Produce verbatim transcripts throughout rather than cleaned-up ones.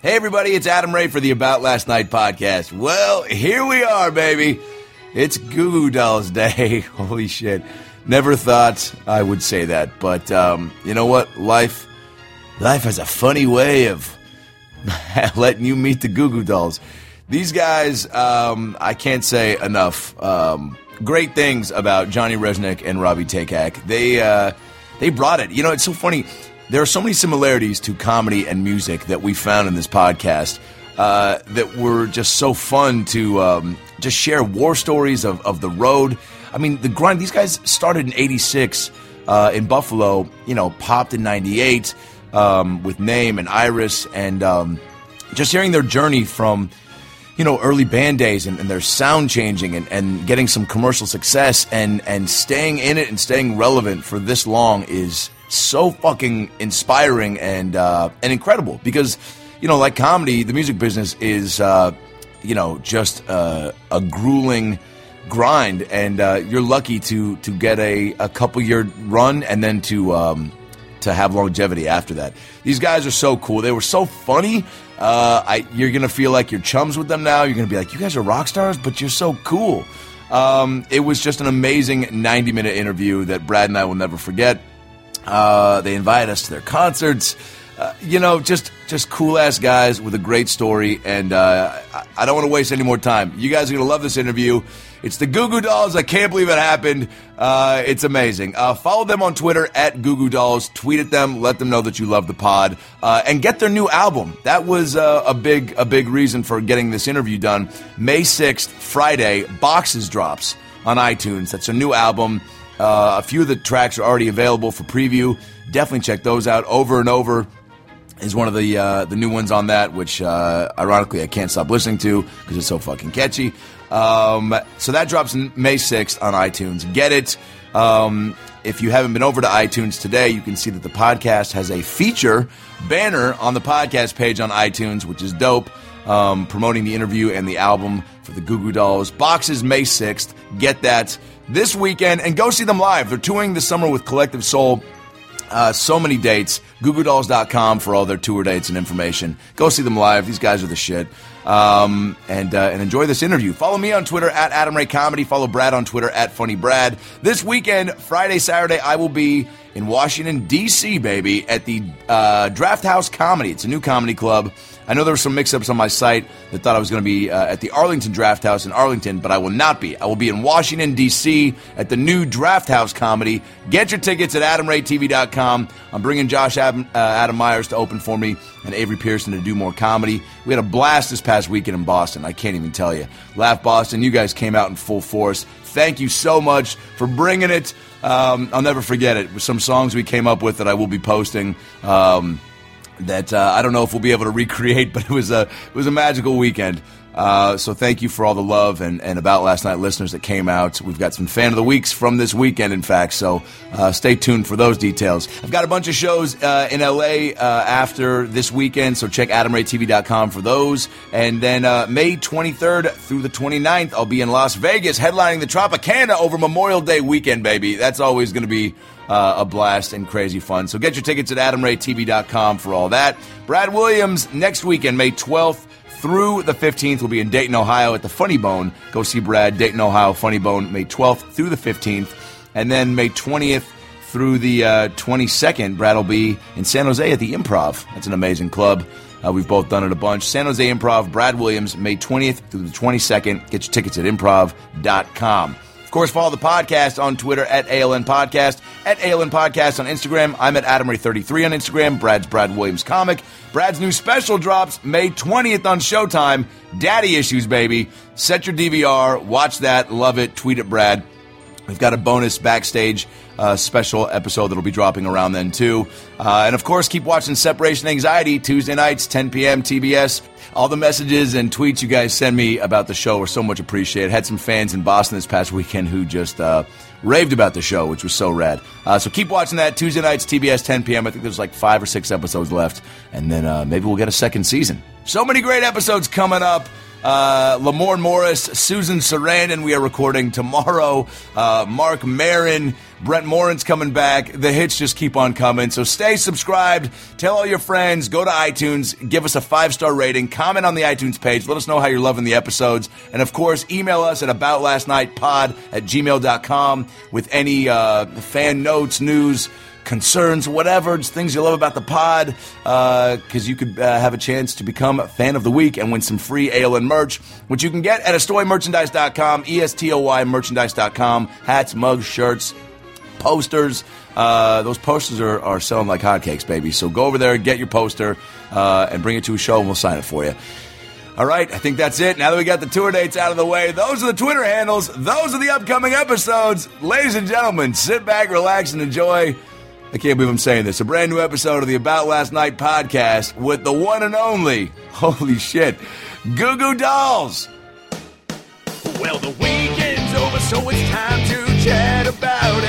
Hey everybody, it's Adam Ray for the About Last Night podcast. Well, here we are, baby. It's Goo Goo Dolls Day. Holy shit. Never thought I would say that, but um, you know what? Life, life has a funny way of letting you meet the Goo Goo Dolls. These guys, um, I can't say enough um, great things about Johnny Rzeznik and Robbie Takac. They, uh, they brought it. You know, it's so funny. There are so many similarities to comedy and music that we found in this podcast uh, that were just so fun to um, just share war stories of, of the road. I mean, the grind, these guys started in eighty-six uh, in Buffalo, you know, popped in ninety-eight um, with Name and Iris, and um, just hearing their journey from, you know, early band days and, and their sound changing and, and getting some commercial success and, and staying in it and staying relevant for this long is so fucking inspiring and uh, and incredible because, you know, like comedy, the music business is, uh, you know, just uh, a grueling grind, and uh, you're lucky to to get a, a couple year run and then to um, to have longevity after that. These guys are so cool. They were so funny. Uh, I, you're gonna feel like you're chums with them now. You're gonna be like, you guys are rock stars, but you're so cool. Um, it was just an amazing ninety minute interview that Brad and I will never forget. Uh, they invited us to their concerts. Uh, you know, just just cool-ass guys with a great story, and uh, I, I don't want to waste any more time. You guys are going to love this interview. It's the Goo Goo Dolls. I can't believe it happened. Uh, it's amazing. Uh, follow them on Twitter, at Goo Goo Dolls. Tweet at them. Let them know that you love the pod. Uh, and get their new album. That was uh, a big a big reason for getting this interview done. May sixth, Friday, Boxes drops on iTunes. That's a new album. Uh, a few of the tracks are already available for preview. Definitely check those out. Over and Over is one of the uh, the new ones on that, which uh, ironically I can't stop listening to because it's so fucking catchy. Um, so that drops May sixth on iTunes. Get it. Um, if you haven't been over to iTunes today, you can see that the podcast has a feature banner on the podcast page on iTunes, which is dope, um, promoting the interview and the album for the Goo Goo Dolls. Boxes May sixth. Get that this weekend, and go see them live. They're touring this summer with Collective Soul. Uh, so many dates. Goo Goo Dolls dot com for all their tour dates and information. Go see them live. These guys are the shit. Um, and uh, and enjoy this interview. Follow me on Twitter, at Adam Ray Comedy. Follow Brad on Twitter, at Funny Brad. This weekend, Friday, Saturday, I will be in Washington, D C, baby, at the uh, Draft House Comedy. It's a new comedy club. I know there were some mix-ups on my site that thought I was going to be uh, at the Arlington Draft House in Arlington, but I will not be. I will be in Washington, D C at the new Draft House Comedy. Get your tickets at Adam Ray T V dot com. I'm bringing Josh Adam, uh, Adam Myers to open for me and Avery Pearson to do more comedy. We had a blast this past weekend in Boston. I can't even tell you. Laugh Boston, you guys came out in full force. Thank you so much for bringing it. Um, I'll never forget it. Some songs we came up with that I will be posting. Um, that uh, I don't know if we'll be able to recreate, but it was a it was a magical weekend. Uh, so thank you for all the love and, and About Last Night listeners that came out. We've got some Fan of the Weeks from this weekend, in fact, so uh, stay tuned for those details. I've got a bunch of shows uh, in L A uh, after this weekend, so check Adam Ray T V dot com for those. And then uh, May twenty-third through the twenty-ninth, I'll be in Las Vegas headlining the Tropicana over Memorial Day weekend, baby. That's always going to be Uh, a blast and crazy fun. So get your tickets at Adam Ray T V dot com for all that. Brad Williams next weekend, May twelfth through the fifteenth, will be in Dayton, Ohio at the Funny Bone. Go see Brad, Dayton, Ohio, Funny Bone, May twelfth through the fifteenth. And then May twentieth through the uh, twenty-second, Brad will be in San Jose at the Improv. That's an amazing club. Uh, we've both done it a bunch. San Jose Improv, Brad Williams, May twentieth through the twenty-second. Get your tickets at improv dot com. Of course, follow the podcast on Twitter at A L N Podcast, at A L N Podcast on Instagram. I'm at Adam Ray thirty-three on Instagram. Brad's Brad Williams Comic. Brad's new special drops May twentieth on Showtime. Daddy Issues, baby. Set your D V R. Watch that. Love it. Tweet at Brad. We've got a bonus backstage uh, special episode that'll be dropping around then, too. Uh, and, of course, keep watching Separation Anxiety, Tuesday nights, ten p.m., T B S. All the messages and tweets you guys send me about the show are so much appreciated. Had some fans in Boston this past weekend who just uh, raved about the show, which was so rad. Uh, so keep watching that. Tuesday nights, T B S, ten p.m. I think there's like five or six episodes left. And then uh, maybe we'll get a second season. So many great episodes coming up. Uh, Lamorne Morris, Susan Sarandon, we are recording tomorrow. Uh, Mark Maron, Brent Morin's coming back. The hits just keep on coming. So stay subscribed. Tell all your friends. Go to iTunes. Give us a five-star rating. Comment on the iTunes page. Let us know how you're loving the episodes. And, of course, email us at aboutlastnightpod at gmail dot com with any uh, fan notes, news, concerns, whatever, just things you love about the pod, because uh, you could uh, have a chance to become a fan of the week and win some free A L N merch, which you can get at estoy merchandise dot com, E S T O Y merchandise dot com, hats, mugs, shirts, posters. Uh, those posters are, are selling like hotcakes, baby. So go over there, get your poster, uh, and bring it to a show, and we'll sign it for you. All right, I think that's it. Now that we got the tour dates out of the way, those are the Twitter handles. Those are the upcoming episodes. Ladies and gentlemen, sit back, relax, and enjoy. I can't believe I'm saying this. A brand new episode of the About Last Night podcast with the one and only, holy shit, Goo Goo Dolls. Well, the weekend's over, so it's time to chat about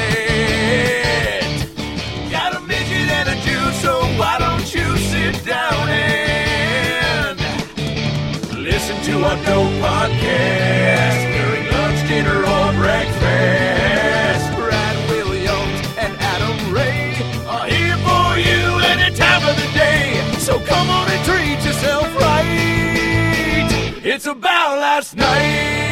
it. Got a midget and a Jew, so why don't you sit down and listen to our dope podcast during lunch, dinner, or breakfast. Brad Williams and Adam Ray are here for you any time of the day. So come on and treat yourself right. It's About Last Night.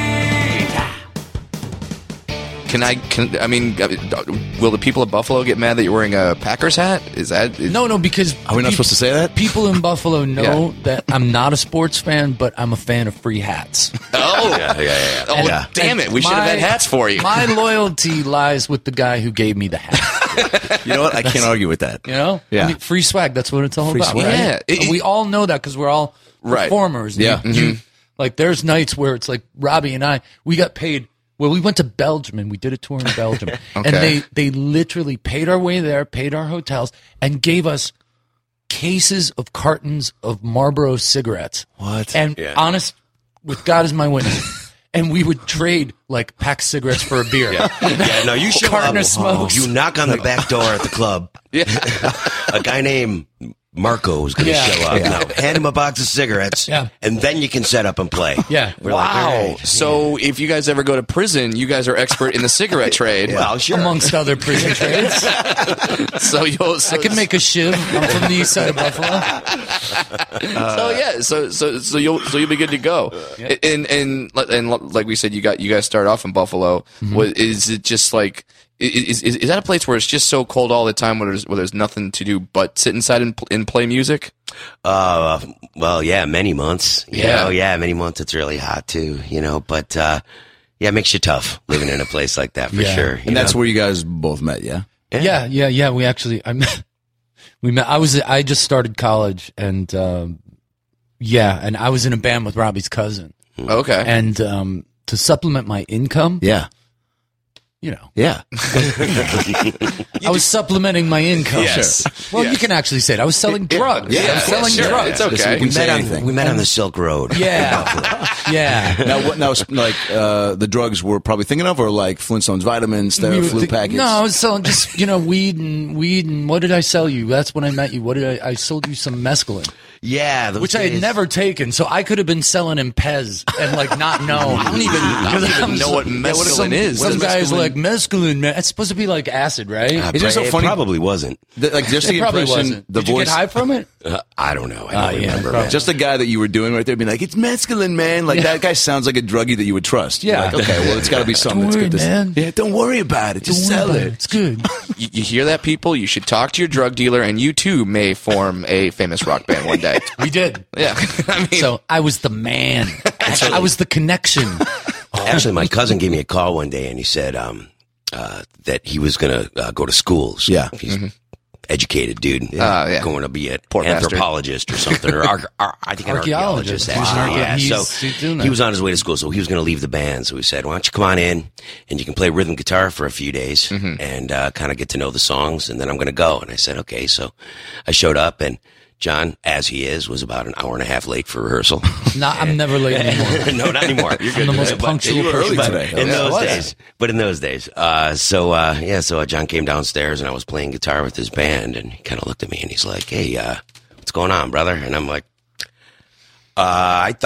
Can I, can, I mean, will the people of Buffalo get mad that you're wearing a Packers hat? Is that... Is, no, no, because... Are we not pe- supposed to say that? People in Buffalo know Yeah. that I'm not a sports fan, but I'm a fan of free hats. Oh, Yeah, yeah, yeah. oh Yeah. damn it. We should have My- had hats for you. My loyalty lies with the guy who gave me the hat. You know what? I can't argue with that. You know? Yeah. I mean, free swag, that's what it's all Free about, swag. right? Yeah. It- And we all know that because we're all Right. performers. Yeah. You- you- like, there's nights where it's like Robbie and I, we got paid... Well, we went to Belgium and we did a tour in Belgium. And they, they literally paid our way there, paid our hotels, and gave us cases of cartons of Marlboro cigarettes. What? And honest, with God as my witness, and we would trade like pack cigarettes for a beer. Yeah, no, you show Carton up. of smokes. You knock on the back door at the club. Yeah. A guy named Marco is going to Yeah. show up. Now, hand him a box of cigarettes, Yeah. and then you can set up and play. Yeah. We're like, Wow. all right. So if you guys ever go to prison, you guys are expert in the cigarette trade. Well, sure. Amongst other prison trades. So you'll, so, I can make a shiv. I'm from the east side of Buffalo. so yeah, so so so you'll so you'll be good to go. And and and like we said, you got you guys start off in Buffalo. What is it just like? Is, is is that a place where it's just so cold all the time, where there's where there's nothing to do but sit inside and, and play music? Uh, well, yeah, many months. You Yeah. know, yeah, many months. It's really hot too, you know, but, uh, yeah, it makes you tough living in a place like that for Yeah. sure. you And that's know? where you guys both met, yeah? Yeah, yeah, yeah. We actually, I met, we met. I was, I just started college, and um, yeah, and I was in a band with Robbie's cousin, Okay. and um, to supplement my income, Yeah. you know, Yeah. I was supplementing my income. Yes. Well, Yes. you can actually say it. I was selling drugs. Yeah, I was yeah, selling sure. drugs. It's okay. We we say met, on, anything. we met on the Silk Road. Yeah, yeah. Now, what, now, like, uh, the drugs we're probably thinking of, or like Flintstones vitamins, We were Theraflu thi- packets? No, I was selling just you know weed and weed and what did I sell you? That's when I met you. What did I? I sold you some mescaline, Yeah. those which I had days- never taken. So I could have been selling him Pez and like not know. I don't even I don't even know what mescaline some, is. Some What is guys mescaline? like mescaline. Man, it's supposed to be like acid, right? Uh, Is it so it funny- probably wasn't. The- like, just it the probably impression, wasn't. the Did you voice. get high from it? Uh, I don't know. I Ah, don't yeah, remember. probably. man. Just the guy that you were doing right there, being like, "It's mescaline, man." Like Yeah. that guy sounds like a druggie that you would trust. You're Yeah. like, okay, well, it's got to be something Don't that's worry, good. To man. Yeah, don't worry about it. Just Don't sell worry about it. It's good. You, you hear that, people? You should talk to your drug dealer, and you too may form a famous rock band one day. We did. Yeah. I mean, So I was the man. I was the connection. Actually, my cousin gave me a call one day and he said um, uh, that he was going to uh, go to school. So Yeah. He's educated dude. Ah, yeah. Going to be an Poor bastard. anthropologist or something. Or ar- ar- I think an Archaeologist. archaeologist. He was an actually. archae- Yeah. he's- So he's doing that. he was on his way to school. So he was going to leave the band. So we said, why don't you come on in and you can play rhythm guitar for a few days Mm-hmm. and uh, kind of get to know the songs. And then I'm going to go. And I said, okay. So I showed up and John, as he is, was about an hour and a half late for rehearsal. Not, I'm never late anymore. No, not anymore. You're I'm the most But- punctual you were early person. today. in Yeah, it those was. days. But in those days. Uh, so, uh, yeah, so uh, John came downstairs and I was playing guitar with his band and he kind of looked at me and he's like, hey, uh, what's going on, brother? And I'm like, uh, I thought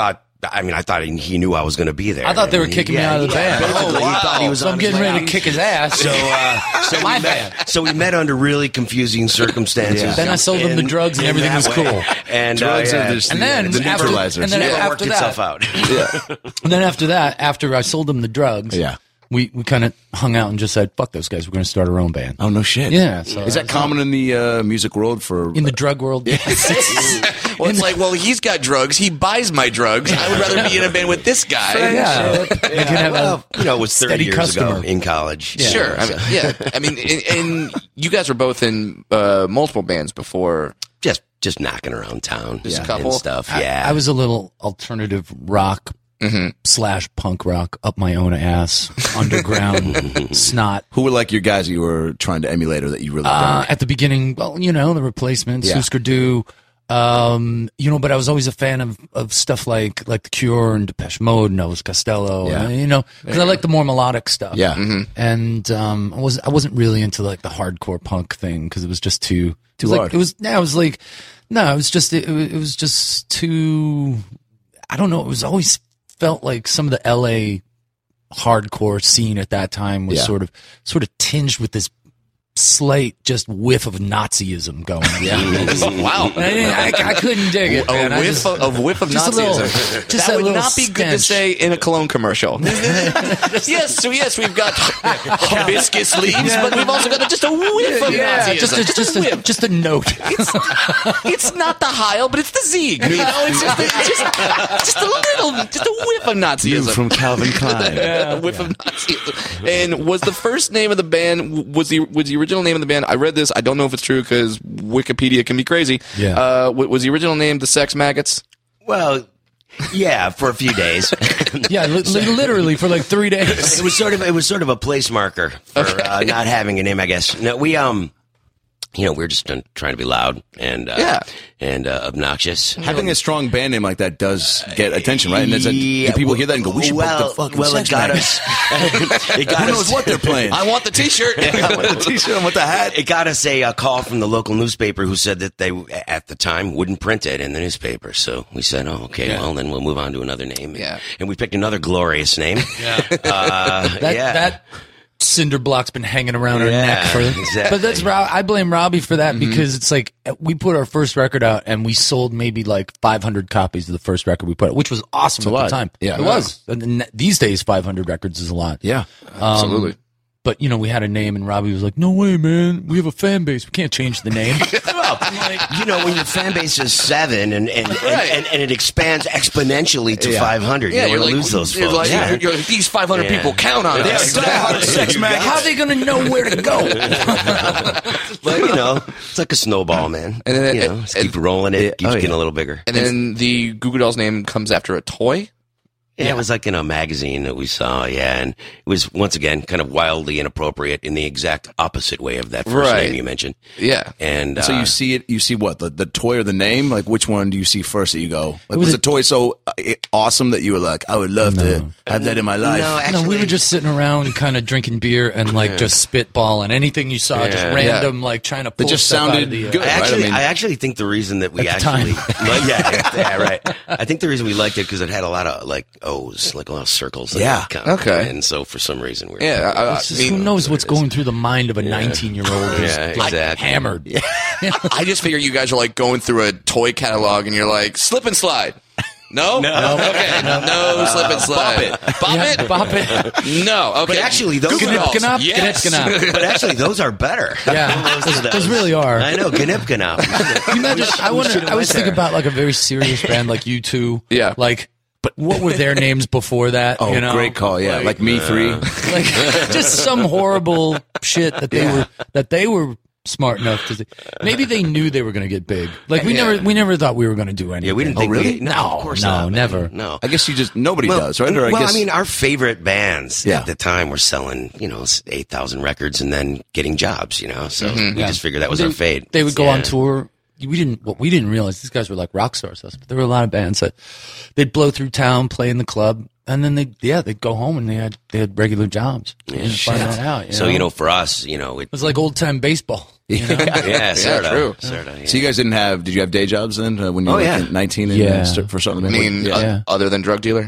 I mean, I thought he, he knew I was going to be there. I thought they were And he- kicking me yeah, out of the yeah, band. basically, Oh, he thought he was so I'm on getting his ready way to kick his ass. So, uh, so My we met, band. so we met under really confusing circumstances. Yeah. Then I sold him the drugs and in everything that was way. cool. And Drugs uh, are yeah, just And then the after- neutralizers. and then it after worked that- itself out. And then after that, after I sold them the drugs, Yeah. we, we kind of hung out and just said, fuck those guys. We're going to start our own band. Oh no shit. Yeah. So Is that common in the uh, music world for in the drug world? Well, it's like, well, he's got drugs. He buys my drugs. I would rather be in a band with this guy. Yeah. You can have Well, a you know, it was thirty steady years customer. ago in college. Sure. I mean, yeah. I mean, and, and you guys were both in uh, multiple bands before. just just knocking around town, Just a and couple? stuff. I- Yeah, I, was a little alternative rock slash punk rock up my own ass, underground snot. who were like your guys that you were trying to emulate or that you really Uh, liked? at the beginning, well, you know, the Replacements, Yeah. Husker Du, um, you know, but I was always a fan of, of stuff like like The Cure and Depeche Mode and Elvis Costello, Yeah. and, you know, because I like the more melodic stuff. Yeah. And um, I was I wasn't really into like the hardcore punk thing because it was just too Too it was like, hard. It was no, it was like no, it was just it, it was just too. I don't know. It was always felt like some of the L A hardcore scene at that time was Yeah. sort of sort of tinged with this slight just whiff of Nazism going. Yeah, Wow. I, didn't- I, I couldn't dig it. A man. I whiff, just- of, a whiff of just a little- Nazism. just that a would little not be good to stench. say in a cologne commercial. Yes, so yes, we've got hibiscus leaves, but we've also got a, just a whiff of yeah, Nazism. just a, just a, just a note. It's not the Heil, but it's the Zieg. You know, it's just, a, it's just, just a little, just a whiff of Nazism. from Calvin Klein. a whiff of Nazism. And was the first name of the band was the was the original name of the band? I read this. I don't know if it's true because Wikipedia can be crazy. Yeah. Uh, wa- was the original name the Sex Maggots? well, yeah, for a few days. Yeah, li- li- literally for like three days. It was sort of it was sort of a place marker for uh, not having a name, I guess. No, we um, you know, we were just uh, trying to be loud and uh, Yeah. and uh, obnoxious. Having a strong band name like that does get attention, right? And it's a, Yeah, do people hear that and go, "We should well, book the fucking well, it Sex got Maggots." us. It got Who us. knows what they're playing? I want the T-shirt. I want the T-shirt. I want the hat. It got us a uh, call from the local newspaper who said that they, at the time, wouldn't print it in the newspaper. So we said, "Oh, okay, well, then we'll move on to another name." Yeah. and we picked another glorious name. Yeah, uh, That yeah. that cinder block's been hanging around her Yeah, neck for. exactly. But that's Rob, I blame Robbie for that because it's like we put our first record out and we sold maybe like five hundred copies of the first record we put out, which was awesome at lot. the time. Yeah. it was. And then these days, five hundred records is a lot. Yeah. Absolutely. But you know, we had a name, and Robbie was like, "No way, man! We have a fan base. We can't change the name." Well, you know, when your fan base is seven and and, and, Right. and, and it expands exponentially to five hundred, Yeah, you you're don't like, lose those you're folks. like, yeah. you're- you're like, these five hundred Yeah. people count on us. Sex Maggots. How are they going to know where to go? But you know, it's like a snowball, man. And then- you know, and- just keep rolling it, keeps oh, getting yeah. a little bigger. And then the Goo Goo Dolls name comes after a toy. Yeah, it was like in a magazine that we saw, yeah, and it was once again kind of wildly inappropriate in the exact opposite way of that first Right. name you mentioned. Yeah. And So uh, you see it. You see what the the toy or the name? Like which one do you see first? That you go, like, was was a- the toy so uh, it- awesome that you were like, I would love to have that in my life? no, actually, No, we were just sitting around, kind of drinking beer and like just spitballing anything you saw, just Yeah. random, like trying to pull just stuff out sounded of the, uh, good. I right? actually, I mean- I actually think the reason that we At the actually, time. like, yeah, yeah, right. I think the reason we liked it because it had a lot of like O's, like a lot of circles. in Yeah. it, kind of, Okay. And so for some reason we're Yeah. I, I It's just, mean, who knows what's going through the mind of a nineteen-year-old who's Yeah, like exactly. hammered. I just figure you guys are like going through a toy catalog and you're like, slip and slide. No? No. Okay. No, slip and slide. Bop it. Bop Yeah, it? bop it. No. Okay. But actually, those Goo Goo are Dolls. Knip, Yes. knip, knip. but actually those are better. Yeah, Those are those those. really are. I know, Gnip You imagine, I we wonder. should've I always went think there. about like a very serious band like U two. Yeah. Like, but what were their names before that? Oh, you know? great call. Yeah, like, me three. Like just some horrible shit that they were that they were smart enough to. Maybe they knew they were going to get big. Like we Yeah. never we never thought we were going to do anything. Yeah, we didn't Oh, think really? we, no, No, of course no, not. man. never. No. I guess you just nobody Well, does, right? Or I well, guess I mean, our favorite bands Yeah. at the time were selling, you know, eight thousand records and then getting jobs, you know. So we just figured that was they, our fate. They would go Yeah. on tour. We didn't. What we didn't realize these guys were like rock stars. But there were a lot of bands that they'd blow through town, play in the club, and then they yeah they'd go home and they had they had regular jobs. Yeah, find that out. You So know? you know, for us, you know, it, it was like old time baseball. You know? Yeah, sort of. true. Sort of. Yeah. So you guys didn't have? Did you have day jobs then uh, when you Oh, were yeah. like nineteen and Yeah. uh, start for something? I mean, yeah. uh, Yeah. other than drug dealer.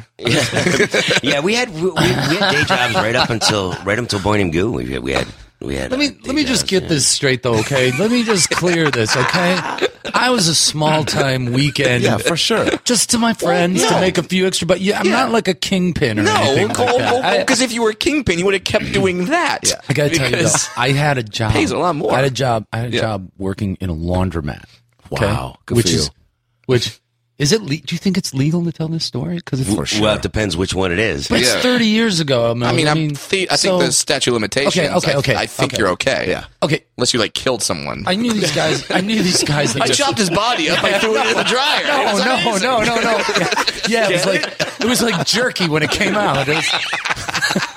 yeah, we had we, we had day jobs right up until right up until Boy Named Goo. We had we had we had. Let me uh, day let me just jobs, get yeah. this straight though, okay? Let me just clear this, okay? I was a small time weekend, yeah, for sure. just to my friends to make a few extra. But yeah, I'm not like a kingpin or No, anything like that. I- because if you were a kingpin, you would have kept doing that. I gotta tell you, though, Because- I had a job. pays a lot more. I had a job. I had a Yeah. job working in a laundromat. Okay? Wow, good which for is, you. which is it? Le- do you think it's legal to tell this story? Because it's For sure. Well, it depends which one it is. but it's Yeah. thirty years ago. I mean, I'm the- I so- think the statute of limitations. Okay, okay, I- okay, I, think okay. you're okay. Yeah. okay. Unless you like killed someone. I knew these guys. I knew these guys. That I just, chopped his body up. I threw it in the dryer. It No, was no, amazing. no, no, no. Yeah, yeah, it was like it was like jerky when it came out. It was,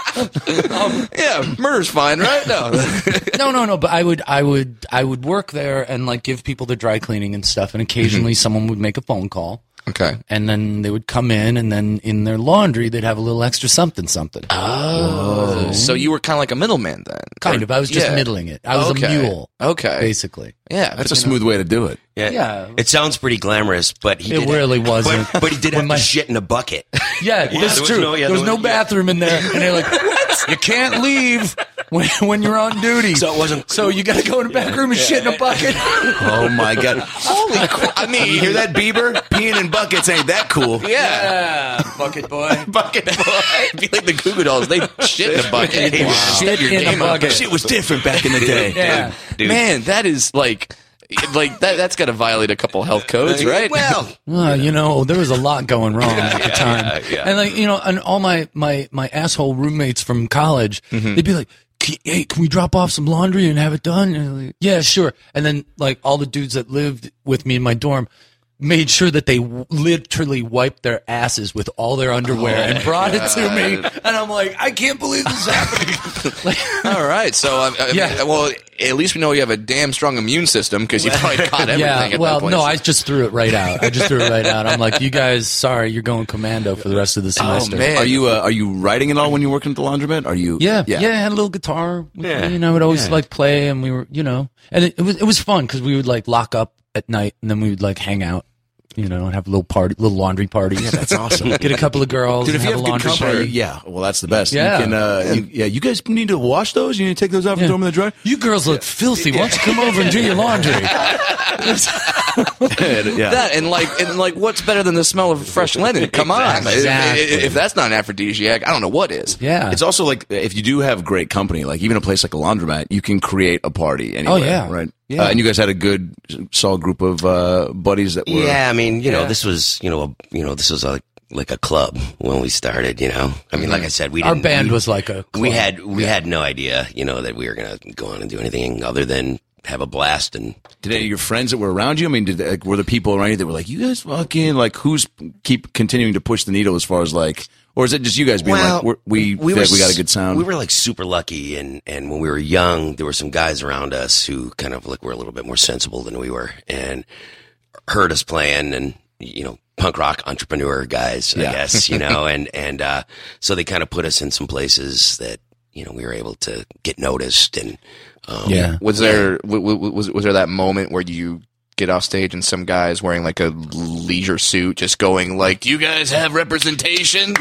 Yeah, murder's fine, right? No. no, no, no. But I would, I would, I would work there and like give people the dry cleaning and stuff. And occasionally, someone would make a phone call, Okay. and then they would come in, and then in their laundry, they'd have a little extra something, something. Oh. So you were kind of like a middleman then? kind Or- of. I was just yeah. middling it. I was Okay. a mule, Okay. basically. Yeah. That's but, a smooth way to do it. Yeah. Yeah. It sounds pretty glamorous, but he It did really wasn't. But, but he did When have my- to shit in a bucket. Yeah, there that's was true. no- yeah, there was there no was- yeah. bathroom in there, and they're like, "You can't leave when when you're on duty." So it wasn't- So you got to go in the back room and shit in a bucket. Oh my god! Holy crap. I mean, You hear that, Bieber? Peeing in buckets ain't that cool? Yeah. bucket boy. Bucket boy. I feel like the Goo Goo Dolls, they shit in a bucket. Shit in a bucket. Shit was different back in the day. Yeah. Man, that is like, like that. That's got to violate a couple health codes, right? Well, Well, you know, there was a lot going wrong at the time, yeah, yeah. and like you know, and all my my my asshole roommates from college, they'd be like, "Can- "Hey, can we drop off some laundry and have it done?" And I'm like, yeah, sure. And then like all the dudes that lived with me in my dorm made sure that they w- literally wiped their asses with all their underwear and brought it to me, and I'm like, I can't believe this is happening. Like, All right. So, I, I Yeah. mean, well, at least we know you have a damn strong immune system because you probably caught everything. yeah, at well, that point. no, I just threw it right out. I just threw it right out. I'm like, you guys, sorry, you're going commando for the rest of the semester. man. Are you uh, are you writing at all when you're working at the laundromat? Are you? Yeah, yeah, I had a little guitar. With Yeah, me, and I would always yeah. like play, and we were, you know, and it, it was it was fun because we would like lock up at night, and then we would like hang out, you know, and have a little party, little laundry party. Yeah, That's awesome. Get a couple of girls, Dude, if and you have have a good laundry company, party. yeah, well, that's the best. Yeah. You can, uh, you, yeah, you guys need to wash those. You need to take those out and Yeah. throw them in the dryer. You girls look filthy. Why don't you come over and do your laundry? yeah. that and like and like what's better than the smell of fresh linen? Come on, Exactly. If, if that's not an aphrodisiac, I don't know what is. Yeah, It's also like if you do have great company, like even a place like a laundromat, you can create a party anywhere. Oh, yeah. right. Yeah. Uh, and you guys had a good, solid group of uh, buddies that were. yeah, I mean, you know, Yeah. this was, you know, a, you know, this was like like a club when we started. You know, I mean, like I said, we our didn't, band we, was like a. we club. had we had no idea, you know, that we were gonna go on and do anything other than have a blast and. Did any of your friends that were around you? I mean, did like, were the people around you that were like, you guys fucking like who's keep continuing to push the needle as far as like, or is it just you guys being like, we're, we feel like we got a good sound? We were like super lucky, and and when we were young, there were some guys around us who kind of like were a little bit more sensible than we were, and heard us playing, and you know, punk rock entrepreneur guys, I Yeah. guess, you know, and and uh, so they kind of put us in some places that you know we were able to get noticed, and um, Yeah. Was there w- w- was was there that moment where you get off stage and some guys wearing like a leisure suit just going like, "Do you guys have representation?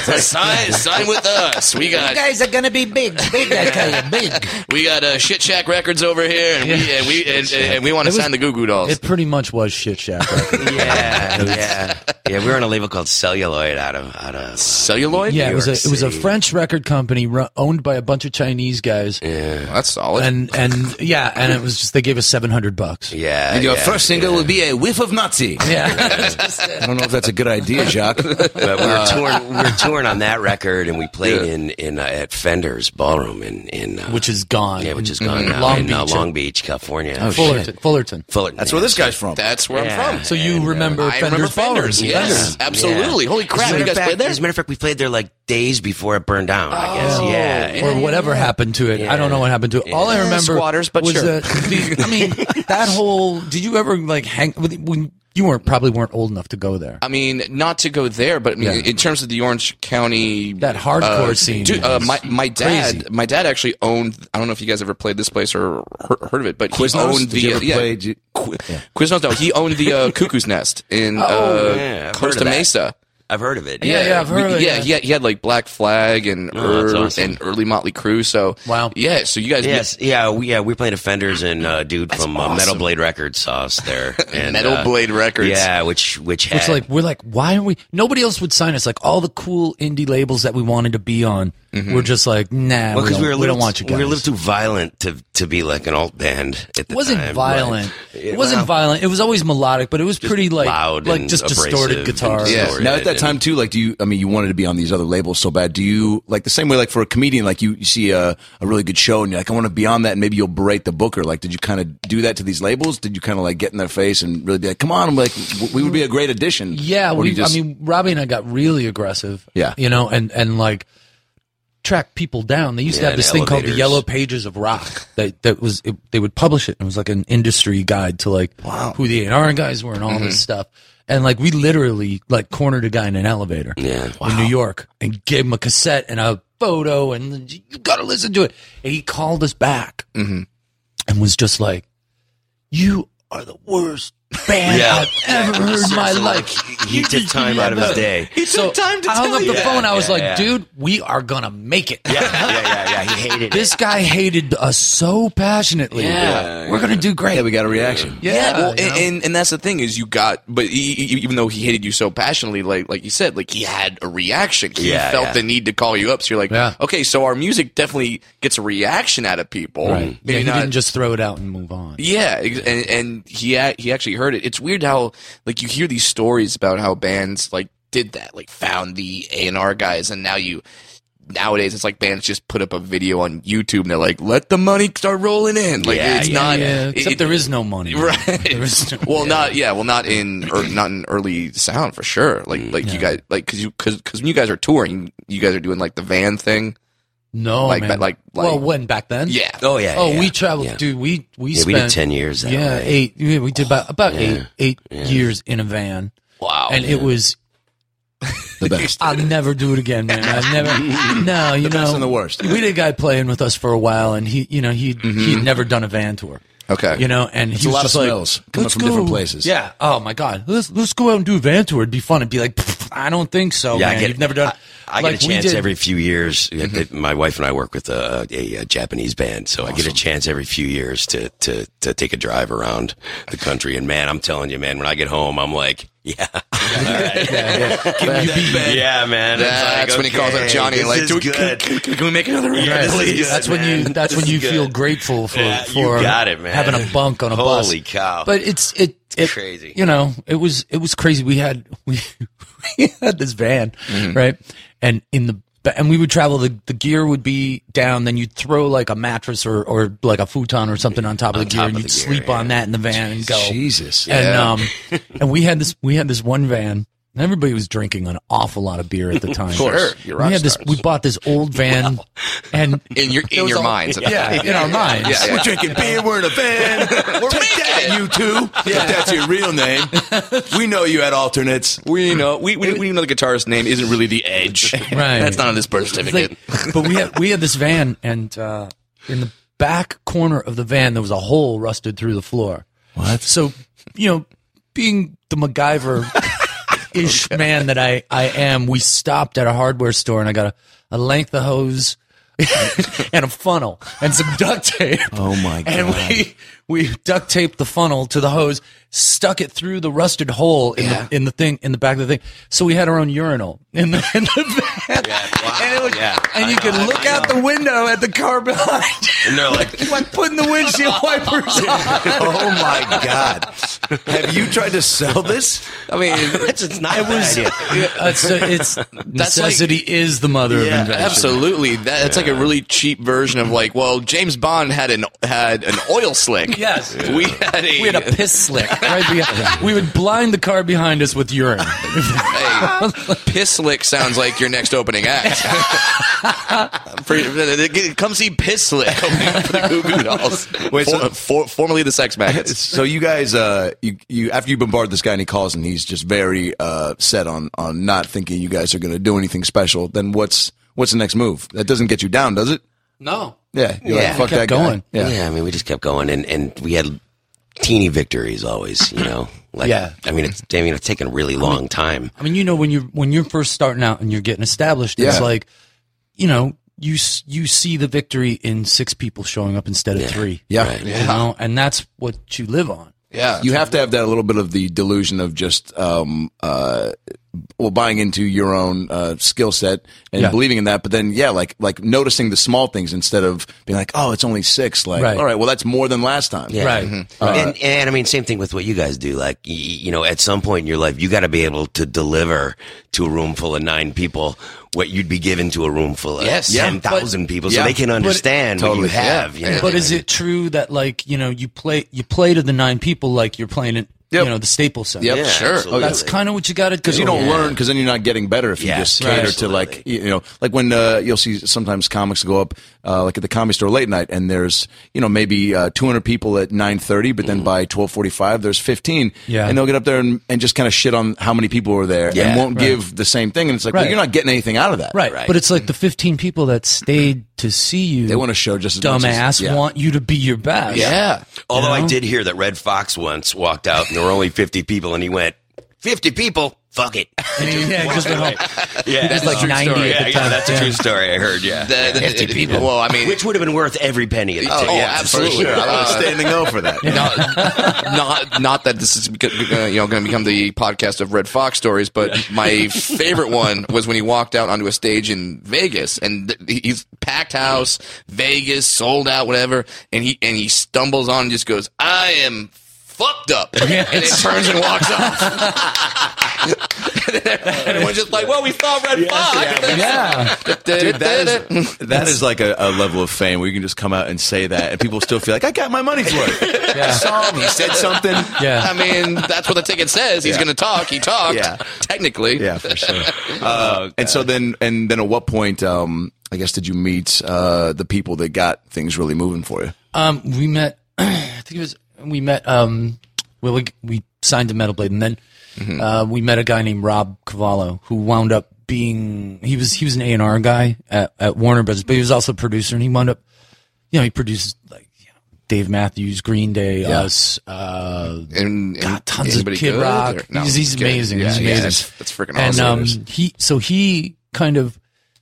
sign sign with us. We got guys are gonna be big, big. I tell you, big. we got uh, Shit Shack Records over here, and we and we and, and we want to It was- sign the Goo Goo Dolls." It pretty much was shit shack. Records. yeah, yeah, yeah. We were on a label called Celluloid out of out of. Celluloid. Yeah, it was a York it was a City. French record company ru- owned by a bunch of Chinese guys, Yeah, That's solid. and and yeah, and it was just they gave us seven hundred bucks. yeah. and your yeah, first single yeah. will be a whiff of Nazi. Yeah, I don't know if that's a good idea, Jacques. But we were touring. We were touring on that record, and we played in in uh, at Fender's Ballroom in in uh, which is gone. yeah, which is gone now Long in uh, Beach. Long Beach, California. Oh, Fullerton. Fullerton. Fullerton. That's where this guy's from. That's where Yeah. I'm from. So you And, uh, remember I Fender's remember Fenders. Ballroom? Yes, Fenders. absolutely. Holy As a crap! matter You of guys fact- played there? As a matter of fact, we played there like days before it burned down. I guess. Oh, Yeah. or whatever happened to it. I don't know what happened to it. All I Yeah, remember squatters, but was sure. that the, I mean, that whole. Did you ever like hang when you weren't probably weren't old enough to go there. I mean, not to go there, but I mean, Yeah. in terms of the Orange County, That hardcore uh, scene dude, uh, is my my dad, crazy. my dad actually owned. I don't know if you guys ever played this place or he- heard of it, but he Quiznos? owned Did the you uh, ever yeah, play- did you- Qu- Quiznos. No, he owned the uh, Cuckoo's Nest in uh, yeah, I've heard Costa of that. Mesa. I've heard of it. Yeah, yeah, I've heard of it, Yeah, yeah. he had, he had like Black Flag and Oh, that's ear- awesome. and early Motley Crue. So Wow. yeah. So you guys, Yes, yeah, we yeah we played Offenders, and uh, dude from uh, Metal awesome. Blade Records saw us there. And, Metal uh, Blade Records. Yeah, which which had It's like we're like, why are we? Nobody else would sign us. Like all the cool indie labels that we wanted to be on, we're just like, nah, well, we, because don't, we were a we little, don't want you guys. we were a little too violent to to be like an alt band at the It wasn't time. violent. but- It wasn't well, violent. It was always melodic, but it was pretty like loud like and just distorted abrasive guitar. and Yeah. distorted Now at that and- time too, like, do you? I mean, you wanted to be on these other labels so bad. Do you like the same way? Like for a comedian, like you, you see a, a really good show and you're like, I want to be on that, and maybe you'll berate the booker. Like, did you kind of do that to these labels? Did you kind of like get in their face and really be like, come on, I'm like, w- we would be a great addition? Yeah, Or do we. you just- I mean, Robbie and I got really aggressive. Yeah. you know, and and like track people down. They used to Yeah, have this and thing called the elevators. Yellow Pages of Rock. That that was it, they would publish it. It was like an industry guide to like who the A and R guys were and all this stuff. And like we literally like cornered a guy in an elevator Yeah. in New York and gave him a cassette and a photo and you got to listen to it. And he called us back and was just like, "You are the worst band Yeah. I've ever heard in my So, life." like, he took time out of his day. He took time to I hung tell up the you. phone. I was Yeah, like, yeah. dude, we are going to make it. Yeah, yeah, yeah, yeah. He hated This it. guy hated us so passionately. Yeah. We're going to do great. yeah, we got a reaction. Yeah, Yeah, well, you know? and, and and that's the thing is you got, but he, he- even though he hated you so passionately, like like you said, like he had a reaction. He Yeah, felt yeah. the need to call you up. So you're like, Yeah. okay, so our music definitely gets a reaction out of people. Right. Yeah, Maybe he not. didn't just throw it out and move on. Yeah, ex- and and he a- he actually heard it. It's weird how like you hear these stories about how bands like did that, like found the A and R guys, and now you. Nowadays, it's like bands just put up a video on YouTube and they're like, "Let the money start rolling in." Like Yeah, it's yeah, not. Yeah, it- except it- there is no money. Right. There is no- well, not yeah. Well, not in er, not in early sound for sure. Like like you guys like because you because because when you guys are touring, you guys are doing like the van thing. No, Like, man. but like- like- well, when back then? Yeah. Oh yeah. Oh, yeah. we traveled, Yeah. dude. We we Yeah, spent we did ten years. That yeah, way. eight. Yeah, we did about about Yeah. eight eight years in a van, Wow. and it was. The best. I'll never do it again, man. I've never. No, you The know, best and the worst. We had a guy playing with us for a while, and he, you know, he he'd never done a van tour. okay. You know, and It's he a was lot of just like, smells coming "Let's from go." different places. Yeah. Oh my God. Let's let's go out and do a van tour. It'd be fun. It'd be like, "Pfft, I don't think so, Yeah, I man. get- You've never done. I like, get a we chance did- every few years. My wife and I work with a, a, a Japanese band, so I get a chance every few years to, to, to take a drive around the country. And man, I'm telling you, man, when I get home, I'm like, yeah, all right. yeah, man. It's That's like, when he calls up okay, Johnny and this like, is "Do we- can, good. can, can, can we make another record, Yeah, this is please?" good. That's when you. man. That's This when you is good. feel grateful for Yeah, you for got it, man. having a bunk on a bus. Holy cow. But it's it, it Crazy. You know, it was it was crazy. We had we, we had this van, Mm-hmm. right? And in the and we would travel. The, the gear would be down. Then you'd throw like a mattress or, or like a futon or something on top of On the gear, top and of you'd the gear, sleep on yeah. that in the van and go. Jesus. And Yeah. um, and we had this we had this one van. And everybody was drinking an awful lot of beer at the time. Of course. You're rock we had this. stars. We bought this old van, and In your it in was your all- minds. yeah, in our minds. Yeah, yeah. We're drinking beer. We're in a van. We're Take that, you two. If that's your real name. We know you had alternates. We know we we, we know the guitarist's name isn't really the Edge. Right. That's not on this birth certificate. Like- but we had we had this van, and uh, in the back corner of the van, there was a hole rusted through the floor. What? So, you know, being the MacGyver ish man that I I am, we stopped at a hardware store, and I got a, a length of hose and a funnel and some duct tape. Oh, my And God. we we duct taped the funnel to the hose, stuck it through the rusted hole in Yeah. the in the thing in the back of the thing. So we had our own urinal in the in the van. Wow. And, it was, Yeah. and you I could know, look I out know. the window at the car behind you. And they're like, like putting the windshield wipers on. Oh, my God. Have you tried to sell this? I mean, it's, it's not a bad idea. It's, it's necessity is the mother of Yeah, invention. absolutely. That, that's like a really cheap version of like, well, James Bond had an had an oil slick. Yes. We had a We had a piss slick. Right behind. We would blind the car behind us with urine. hey, Piss Lick sounds like your next opening act. For- Come see Piss Lick opening up for the Goo Goo Dolls. Wait, so- for, for, formerly the Sex Maggots. So you guys, uh, you, you after you bombard this guy and he calls and he's just very uh, set on on not thinking you guys are going to do anything special. Then what's what's the next move? That doesn't get you down, does it? No. Yeah, you're Yeah. like, fuck Kept that guy. going. Yeah. Yeah, I mean, we just kept going, and, and we had teeny victories always, you know. Like, Yeah. I mean, it's I mean, it's taken a really long time. I mean, you know, when you're when you're first starting out and you're getting established, it's Yeah. like, you know, you s- you see the victory in six people showing up instead of Yeah. three. Yeah. Right. You know, and that's what you live on. Yeah. You have to have that a little bit of the delusion of just um uh well buying into your own uh skill set and Yeah. believing in that, but then yeah, like like noticing the small things instead of being like, oh, it's only six. Like, Right. all right, well that's more than last time. Yeah. Right. and, and I mean, same thing with what you guys do. Like, y- you know, at some point in your life, you got to be able to deliver to a room full of nine people what you'd be given to a room full of Yes. ten thousand people, so Yeah. they can understand what you have. You know? But is it true that like you know you play you play to the nine people like you're playing at Yep. you know the Staples Center? Yep. Yeah, Sure. absolutely. That's kind of what you got to do. Because you don't Yeah. learn, because then you're not getting better if you Yeah, just right. cater to like, Absolutely. you know, like when uh, you'll see sometimes comics go up, uh, like at the Comedy Store late night, and there's, you know, maybe uh, two hundred people at nine thirty, but then by twelve forty-five there's fifteen, Yeah. and they'll get up there and, and just kind of shit on how many people were there, Yeah. and won't Right. give the same thing, and it's like, well, Right. you're not getting anything out of that, Right. Right. But it's like the fifteen people that stayed to see you. They want to show just as much dumbass as, yeah. want you to be your best. Yeah. Although You know? I did hear that Red Fox once walked out and there were only fifty people, and he went, fifty people? Fuck it. And he- yeah, just went home. Yeah, That's like true ninety story. at the Yeah, time. yeah, that's a Yeah. true story. I heard. Yeah, The- the- fifty it- people. Well, I mean, which would have been worth every penny of the Oh, ticket. yeah, absolutely. I was Uh, standing O for that. not, not not that this is uh, you know going to become the podcast of Red Fox stories, but my favorite one was when he walked out onto a stage in Vegas, and th- he's packed house, Vegas, sold out, whatever, and he and he stumbles on and just goes, "I am fucked up," and then turns and walks off. And then everyone's just like, "Well, we saw Red Fox." Yeah. Dude, that is, that is like a, a level of fame where you can just come out and say that, and people still feel like I got my money's worth. Yeah. I saw him. He said something. Yeah. I mean, that's what the ticket says. He's Yeah. going to talk. He talked. Yeah. Technically. Yeah, for sure. Uh, and so then, and then, at what point, um, I guess, did you meet uh, the people that got things really moving for you? Um, we met. I think it was we met. Um, well, we we signed to Metal Blade, and then uh, we met a guy named Rob Cavallo who wound up being. He was he was an A and R guy at, at Warner Brothers, but he was also a producer, and he wound up. You know, he produced like you know, Dave Matthews, Green Day, us. Uh, And, and God, tons of anybody Kid good, Rock. or- no, he's he's good. amazing. Yeah, he's yeah, amazing. that's, that's freaking and awesome. um, he so he kind of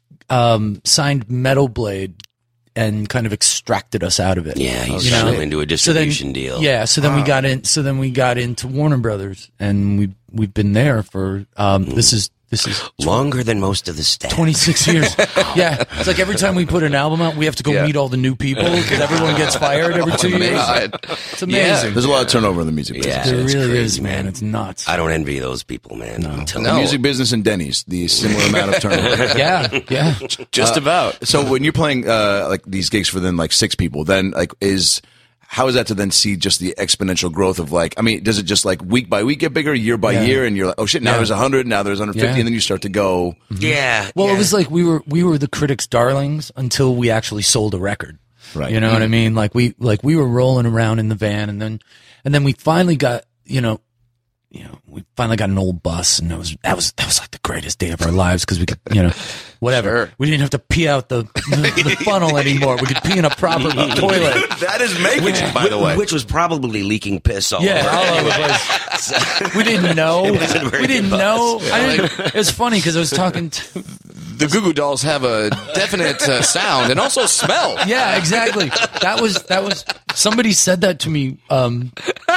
um, signed Metal Blade and kind of extracted us out of it. Yeah, he's You know? still into a So then- distribution deal. Yeah, so then we got in. So then we got into Warner Brothers, and we we've been there for um, this is this is Longer than most of the staff. twenty-six years. Yeah, it's like every time we put an album out, we have to go Yeah. meet all the new people because everyone gets fired every two years. God. It's amazing. There's a lot of turnover in the music business. Yeah, There it's really crazy, is, man. man. It's nuts. I don't envy those people, man. I'm telling The No. you. music business and Denny's, the similar amount of turnover. Yeah, yeah. Just about. So when you're playing uh, like these gigs for then like six people, then like is how is that to then see just the exponential growth of like I mean, does it just like week by week get bigger, year by Yeah. year, and you're like, oh shit, now Yeah. there's a hundred, now there's one hundred fifty, Yeah. and then you start to go. Yeah. Well, yeah. it was like we were we were the critics' darlings until we actually sold a record. Right. You know what I mean? Like we like we were rolling around in the van, and then and then we finally got you know. You know, we finally got an old bus, and that was that was that was like the greatest day of our lives because we could, you know, whatever. Sure. We didn't have to pee out the, the, the funnel anymore. We could pee in a proper toilet. That is making it, by the way. Which was probably leaking piss all Yeah, over. all over the place. We didn't know. wasn't a very We didn't good know. bus. I didn't, it was funny because I was talking to. The Goo Goo Dolls have a definite uh, sound and also smell. Yeah, exactly. That was that was somebody said that to me. Um,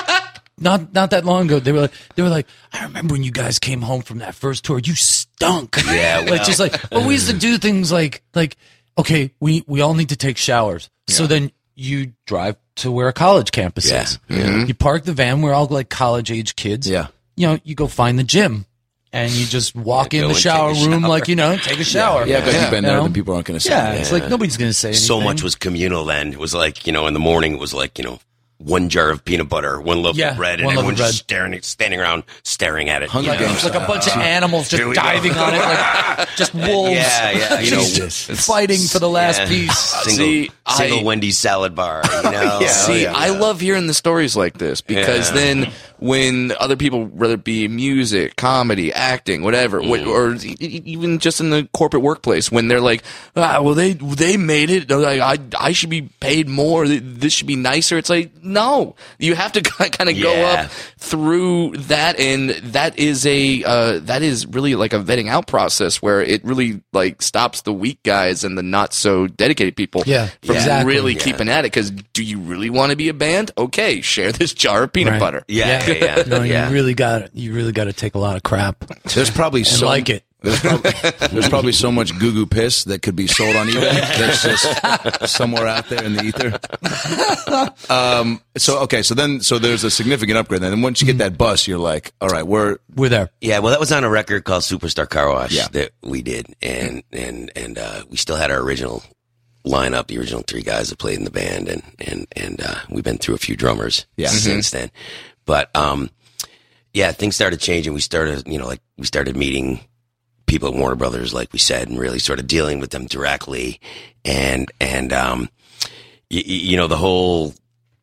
not not that long ago. They were like, they were like, I remember when you guys came home from that first tour. You stunk. Yeah, well. like just like. Well, we used to do things like like okay, we we all need to take showers. So then you drive to where a college campus Yeah. is. You park the van. We're all like college age kids. Yeah. You know, you go find the gym. And you just walk Yeah, in go the and shower take a room shower. like, you know, take a shower. Yeah, but Yeah. you've been You there, know? then people aren't going to say. Yeah, anything. it's like nobody's going to say anything. So much was communal then. It was like, you know, in the morning it was like, you know, one jar of peanut butter, one loaf Yeah, of bread, and one loaf of everyone's just bread. staring, standing around, staring at it. Hunger you know? Games. Like a bunch of animals just Here we go. diving on it, like just wolves. Yeah, yeah. You know, Jesus. fighting for the last yeah. piece. Single, See, single I- Wendy's salad bar. You know? Yeah. See, yeah. I love hearing the stories like this because Yeah. then when other people, whether it be music, comedy, acting, whatever, wh- or e- e- even just in the corporate workplace, when they're like, ah, well, they they made it, they're like, I I should be paid more, this should be nicer. It's like, no, you have to kind of go Yeah. up through that, and that is a uh, that is really like a vetting out process where it really like stops the weak guys and the not so dedicated people Yeah, from exactly. really Yeah. keeping at it. Because do you really want to be a band? Okay, share this jar of peanut Right. butter. Yeah, yeah, yeah. No, yeah. you really got you really got to take a lot of crap and There's probably so like it. There's probably, there's probably so much goo goo piss that could be sold on eBay that's just somewhere out there in the ether. Um, so okay, so then so there's a significant upgrade. Then and once you get that bus, you're like, all right, we're We're there. Yeah, well, that was on a record called Superstar Car Wash Yeah. that we did, and and and uh, we still had our original lineup, the original three guys that played in the band, and and and uh, we've been through a few drummers Yeah. since then. But um, yeah, things started changing. We started, you know, like we started meeting people at Warner Brothers, like we said, and really sort of dealing with them directly, and and um, y- y- you know, the whole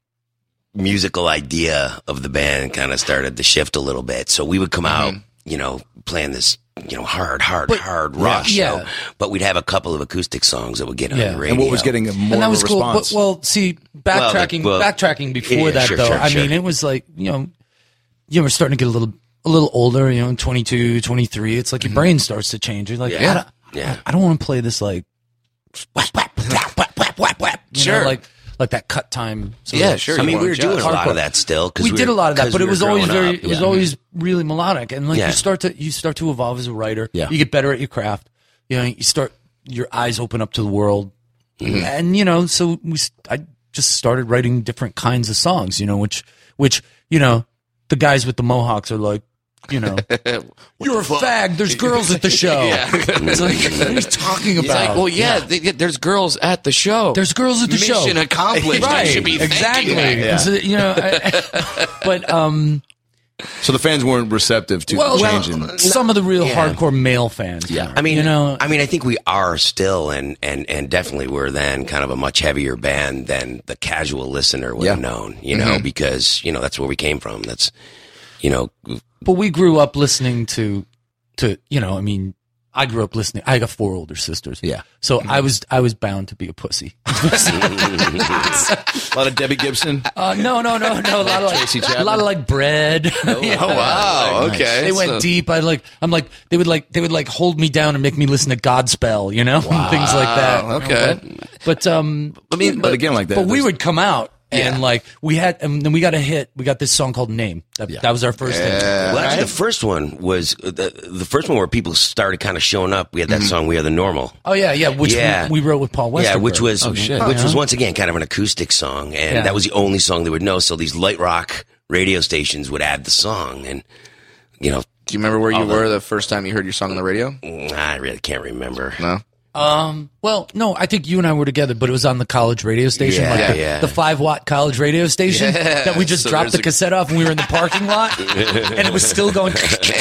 musical idea of the band kind of started to shift a little bit. So we would come out, you know, playing this, you know, hard, hard, hard rock yeah. show, but we'd have a couple of acoustic songs that would get on Yeah. the radio. and what was getting a more And that of was a cool. response? But, well, see, backtracking, Well, the- well, backtracking before yeah, that sure, though. sure, I sure. mean, it was like you know, you know, we're starting to get a little, a little older. You know, twenty-two, twenty-three. It's like your brain starts to change. You're like, Mm-hmm. Yeah. I don't, Yeah. I don't want to play this like, whap, whap, whap, whap, whap, whap, whap, you know, Sure. like like that cut time. sort Yeah, of- sure. I mean, we were Hardcore. doing a lot of that still. Cause we, we did were- a lot of that, 'cause but we it was were always growing very, up. it was Yeah. always really melodic, and like Yeah. you start to, you start to evolve as a writer. Yeah. You get better at your craft. You know, you start, your eyes open up to the world, Mm-hmm. and you know, so we, s- I just started writing different kinds of songs. You know, which, which, you know, the guys with the mohawks are like, you know, you're a fag. There's girls at the show. It's like, what are you talking about? It's like, well, yeah, they, there's girls at the show. There's girls at the show. Mission accomplished. I Right, should be exactly. thanking that. And so, you know, I, but um, so the fans weren't receptive to well, changing. some of the real Yeah. hardcore male fans. Yeah. I mean, you know, I mean, I think we are still, and and and definitely were then kind of a much heavier band than the casual listener would Yeah. have known. You know, because you know that's where we came from. That's you know, but we grew up listening to, to you know, I mean, I grew up listening. I got four older sisters. Yeah. so I was I was bound to be a pussy. A lot of Debbie Gibson. Uh, no, no, no, no. A lot of like, Tracy a Chapman? lot of like bread. Oh, wow. Okay. They went So- deep. I like. I'm like. They would like. They would like hold me down and make me listen to Godspell. You know, things like that. Okay. But, but um, I mean, But again, like that. but we there's- would come out and Yeah. like we had, and then we got a hit. We got this song called "Name." That, that was our first hit. well, actually, the first one was the the first one where people started kind of showing up. We had that song "We Are the Normal." Oh yeah, yeah. Which Yeah. we, we wrote with Paul Westerberg. Yeah, which was Oh, shit. which Oh, was yeah. once again kind of an acoustic song, and Yeah. that was the only song they would know. So these light rock radio stations would add the song, and you know, Do you remember where you All the- were the first time you heard your song on the radio? I really can't remember. No. Um. Well, no, I think you and I were together, but it was on the college radio station, Yeah, like the, yeah. the five watt college radio station Yeah, that we just so dropped there's the a- cassette off and we were in the parking lot, and it was still going.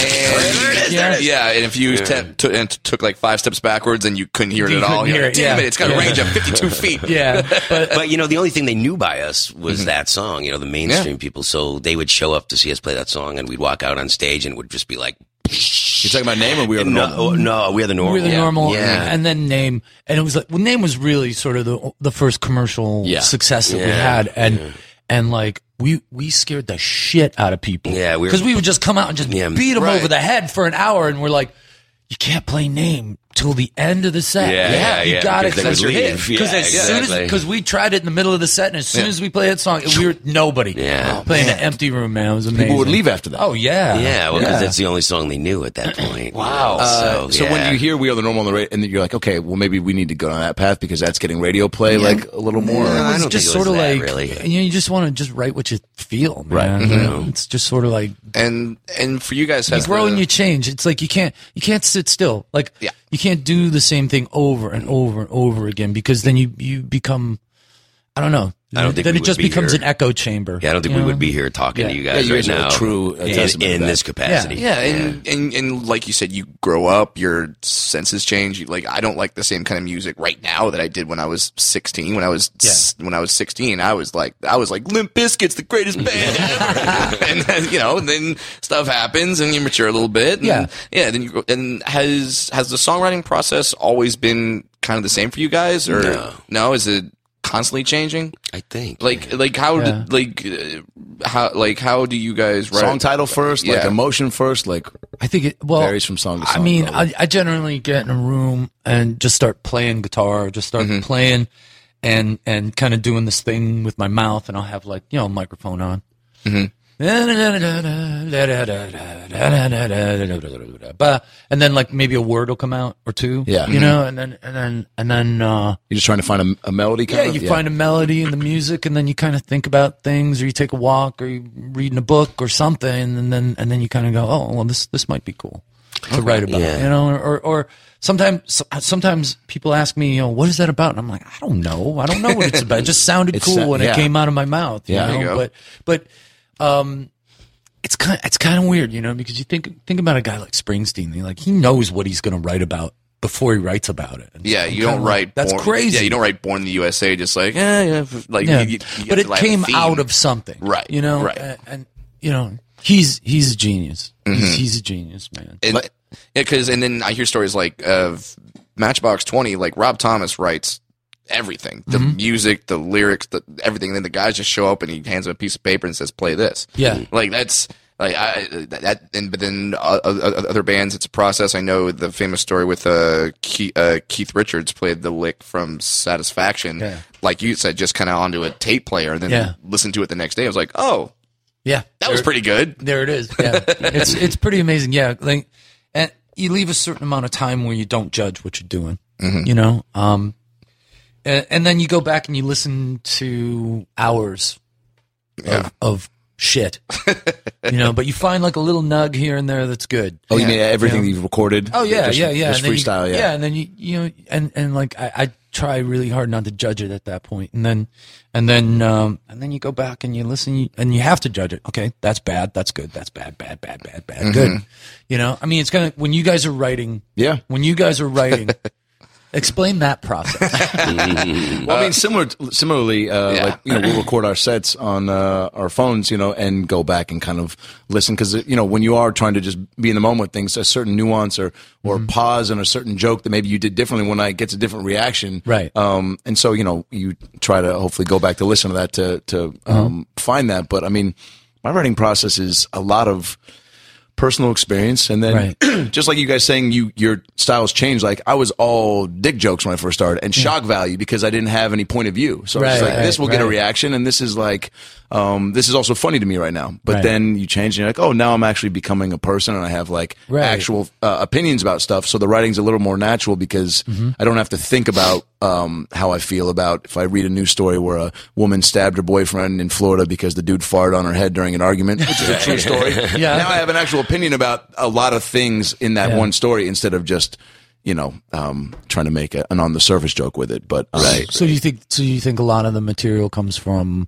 And, Yeah. yeah, and if you te- t- and took like five steps backwards and you couldn't hear it You at all, couldn't you're hear like, it, damn yeah. it, it's got a Yeah. range of fifty-two feet. Yeah, but But you know, the only thing they knew by us was that song. You know, the mainstream people. So they would show up to see us play that song, and we'd walk out on stage, and it would just be like, You're talking about Name or We Are the Normal? no, no, we are the normal. we were the yeah. normal, Yeah. and then Name, and it was like, well, Name was really sort of the the first commercial Yeah. success that we Yeah. had, and and like we we scared the shit out of people, Yeah, we were- because we would just come out and just Yeah, beat them right. over the head for an hour, and we're like, you can't play Name till the end of the set. Yeah, yeah, you yeah, got it. because they That's would your hit. leave. Because Yeah, as soon as exactly. because we tried it in the middle of the set, and as soon as we played that song, we were nobody. Yeah. playing an empty room, man. It was amazing. People would leave after that. Oh yeah, Yeah, well, because that's the only song they knew at that point. Wow. Uh, so yeah. when you hear We Are the Normal on the radio, and then you're like, okay, well, maybe we need to go down that path because that's getting radio play like a little more. No, I It's don't just think it sort of was that, like really. you know, you just want to just write what you feel, Right. man. You know, it's just sort of like And and for you guys, you has grow the- and you change. It's like you can't you can't sit still. Like Yeah. you can't do the same thing over and over and over again because then you you become. I don't know. I don't think then we it would just be becomes here. an echo chamber. Yeah, I don't think you we know? would be here talking Yeah. to you guys Yeah, you right guys are a now. true in, testament to in that. this capacity. Yeah, and, and and like you said, you grow up, your senses change. You, like I don't like the same kind of music right now that I did when I was sixteen. When I was Yeah. when I was sixteen, I was like I was like Limp Bizkit's the greatest band ever. And then, you know, and then stuff happens and you mature a little bit. And, Yeah. yeah. Then you grow, and has has the songwriting process always been kind of the same for you guys, or No. no? Is it constantly changing? I think. Like like how Yeah. did like uh, how like how do you guys write Song title first, like Yeah. emotion first, like I think it well varies from song to I song, mean, probably. I, I generally get in a room and just start playing guitar, just start Mm-hmm. playing, and and kind of doing this thing with my mouth, and I'll have like you know a microphone on. Mm-hmm. And then like maybe a word will come out or two. Yeah. you know, and then and then and then uh, You're just trying to find a, a melody. Kind yeah, of? you find a melody in the music, and then you kind of think about things, or you take a walk, or you reading a book or something, and then and then you kind of go, oh, well, this this might be cool to write about, Yeah. you know, or or sometimes sometimes people ask me, you know, what is that about? And I'm like, I don't know, I don't know what it's about. It just sounded It's, cool uh, when yeah. it came out of my mouth, you Yeah. know? There you go. But but um. It's kind, it's kind of weird, you know, because you think think about a guy like Springsteen. He, like he knows what he's going to write about before he writes about it. And Yeah, I'm you don't kinda write. like, that's Born- crazy. Yeah, you don't write "Born in the U S A" just like, eh, yeah, like. Yeah. You, you but have it to, like, came have a theme. out of something, Right, You know, right. and, and you know, he's he's a genius. Mm-hmm. He's, he's a genius, man. And, yeah, because and then I hear stories like of Matchbox twenty. Like Rob Thomas writes everything, the Mm-hmm. music, the lyrics, the everything. And then the guys just show up and he hands them a piece of paper and says, "Play this." Yeah. like that's. Like I that, and but then uh, other bands, it's a process. I know the famous story with uh, Keith, uh, Keith Richards played the lick from Satisfaction, Yeah. like you said, just kind of onto a tape player, and then Yeah. listened to it the next day. I was like, oh, Yeah, that was There- pretty good. There it is. Yeah, it's it's pretty amazing. Yeah, like, and you leave a certain amount of time where you don't judge what you're doing. Mm-hmm. You know, um, and, and then you go back and you listen to hours Yeah. of, of shit. You know, but you find like a little nug here and there that's good. Oh, you Yeah. mean everything Yeah. that you've recorded? Oh yeah, Just- yeah, yeah. Just and then you- freestyle, yeah. and then you, you know, and and like I, I try really hard not to judge it at that point, and then and then um and then you go back and you listen, and you have to judge it. Okay, that's bad. That's good. That's bad. Bad. Bad. Bad. Bad. Good. You know, I mean, it's gonna when you guys are writing. Yeah. When you guys are writing. Explain that process. Well, I mean, similar, similarly, uh, Yeah. like you know, we'll record our sets on uh, our phones, you know, and go back and kind of listen because you know when you are trying to just be in the moment with things, a certain nuance or or Mm-hmm. pause and a certain joke that maybe you did differently one night gets a different reaction, Right. Um, and so you know you try to hopefully go back to listen to that to to um, find that. But I mean, my writing process is a lot of personal experience, and then just like you guys saying, you your styles changed. Like I was all dick jokes when I first started, and shock value because I didn't have any point of view. So it's Right, like right, this will get a right. reaction, and this is like um, this is also funny to me right now. But Right. then you change, and you're like, oh, now I'm actually becoming a person, and I have like Right. actual uh, opinions about stuff. So the writing's a little more natural because Mm-hmm. I don't have to think about um, how I feel about if I read a news story where a woman stabbed her boyfriend in Florida because the dude farted on her head during an argument, which is a true story. Yeah. Now I have an actual opinion about a lot of things in that Yeah. one story instead of just, you know, um, trying to make a, an on the surface joke with it. But um, So you think? So you think a lot of the material comes from,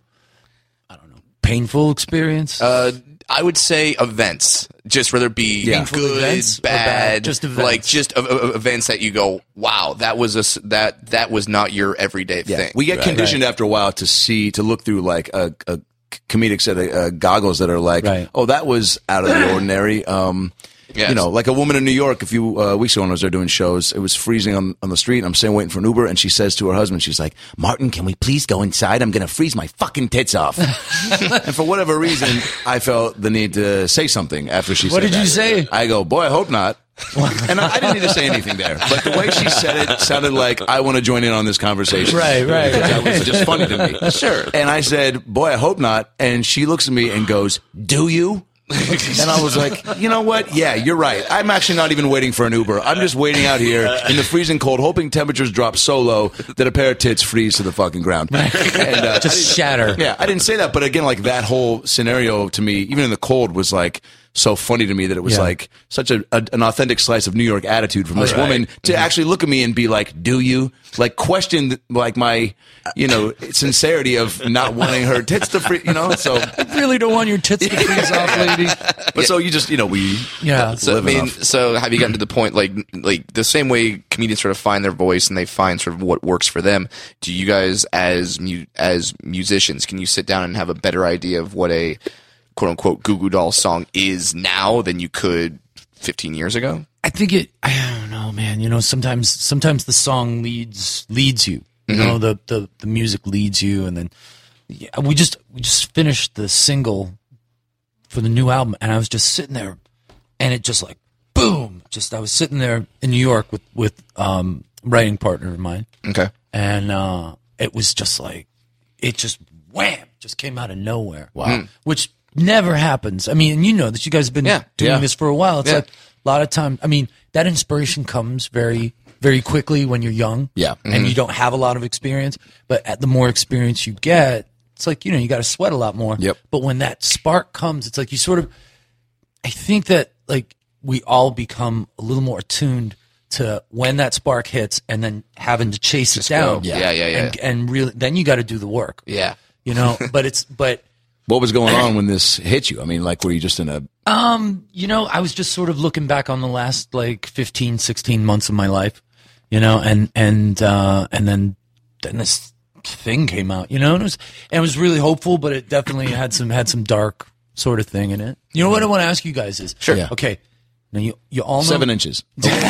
I don't know, painful experience? Uh, I would say events, just whether it be Yeah. good, Events or bad, bad? Just events. like just uh, uh, events that you go, wow, that was a s- that that was not your everyday yeah, thing. we get Right. conditioned after a while to see, to look through like a, a comedic set of uh, goggles that are like, Right. oh, that was out of the ordinary. Um, Yes. You know, like a woman in New York a few uh, weeks ago when I was there doing shows, it was freezing on, on the street. And I'm sitting waiting for an Uber, and she says to her husband, she's like, Martin, can we please go inside? I'm going to freeze my fucking tits off. And for whatever reason, I felt the need to say something after she said What did that. you say? I go, boy, I hope not. And I, I didn't need to say anything there. But the way she said it sounded like I want to join in on this conversation. Right, right, That right. was just funny to me. Sure. And I said, boy, I hope not. And she looks at me and goes, do you? And I was like, you know what? Yeah, you're right. I'm actually not even waiting for an Uber. I'm just waiting out here in the freezing cold, hoping temperatures drop so low that a pair of tits freeze to the fucking ground. And, uh, Just shatter. yeah, I didn't say that, but again, like that whole scenario to me, even in the cold, was like so funny to me that it was Yeah. like such a, a an authentic slice of New York attitude from this Right. woman to actually look at me and be like, "Do you?" Like question like my, you know, sincerity of not wanting her tits to free, you know. So, I really don't want your tits to freeze off, lady. but so you just, you know, we Yeah. So I live mean, enough. so have you gotten to the point like like the same way comedians sort of find their voice and they find sort of what works for them? Do you guys as mu- as musicians can you sit down and have a better idea of what a quote unquote Goo Goo Dolls song is now than you could fifteen years ago? I think it. I don't know, man. You know, sometimes sometimes the song leads leads you. You know, the, the the music leads you, and then yeah, we just we just finished the single for the new album, and I was just sitting there, and it just like boom. Just I was sitting there in New York with with um writing partner of mine, Okay. and uh, it was just like it just wham, just came out of nowhere. Wow, which never happens. I mean, and you know that you guys have been Yeah. doing Yeah. this for a while. It's Yeah. like a lot of time. I mean, that inspiration comes very, very quickly when you're young. Yeah. and you don't have a lot of experience. But at the more experience you get, it's like you know you got to sweat a lot more. Yep. But when that spark comes, it's like you sort of. I think that like we all become a little more attuned to when that spark hits, and then having to chase it down. go. Yeah, yeah, yeah. And, and really, then you got to do the work. Yeah. You know, but it's but. What was going on when this hit you? I mean, like, were you just in a Um, you know, I was just sort of looking back on the last like fifteen, sixteen months of my life, you know, and, and, uh, and then, then this thing came out, you know, and it was, and it was really hopeful, but it definitely had some, had some dark sort of thing in it. You know what I want to ask you guys is, Sure. Yeah. okay. Now you, you all know, seven inches?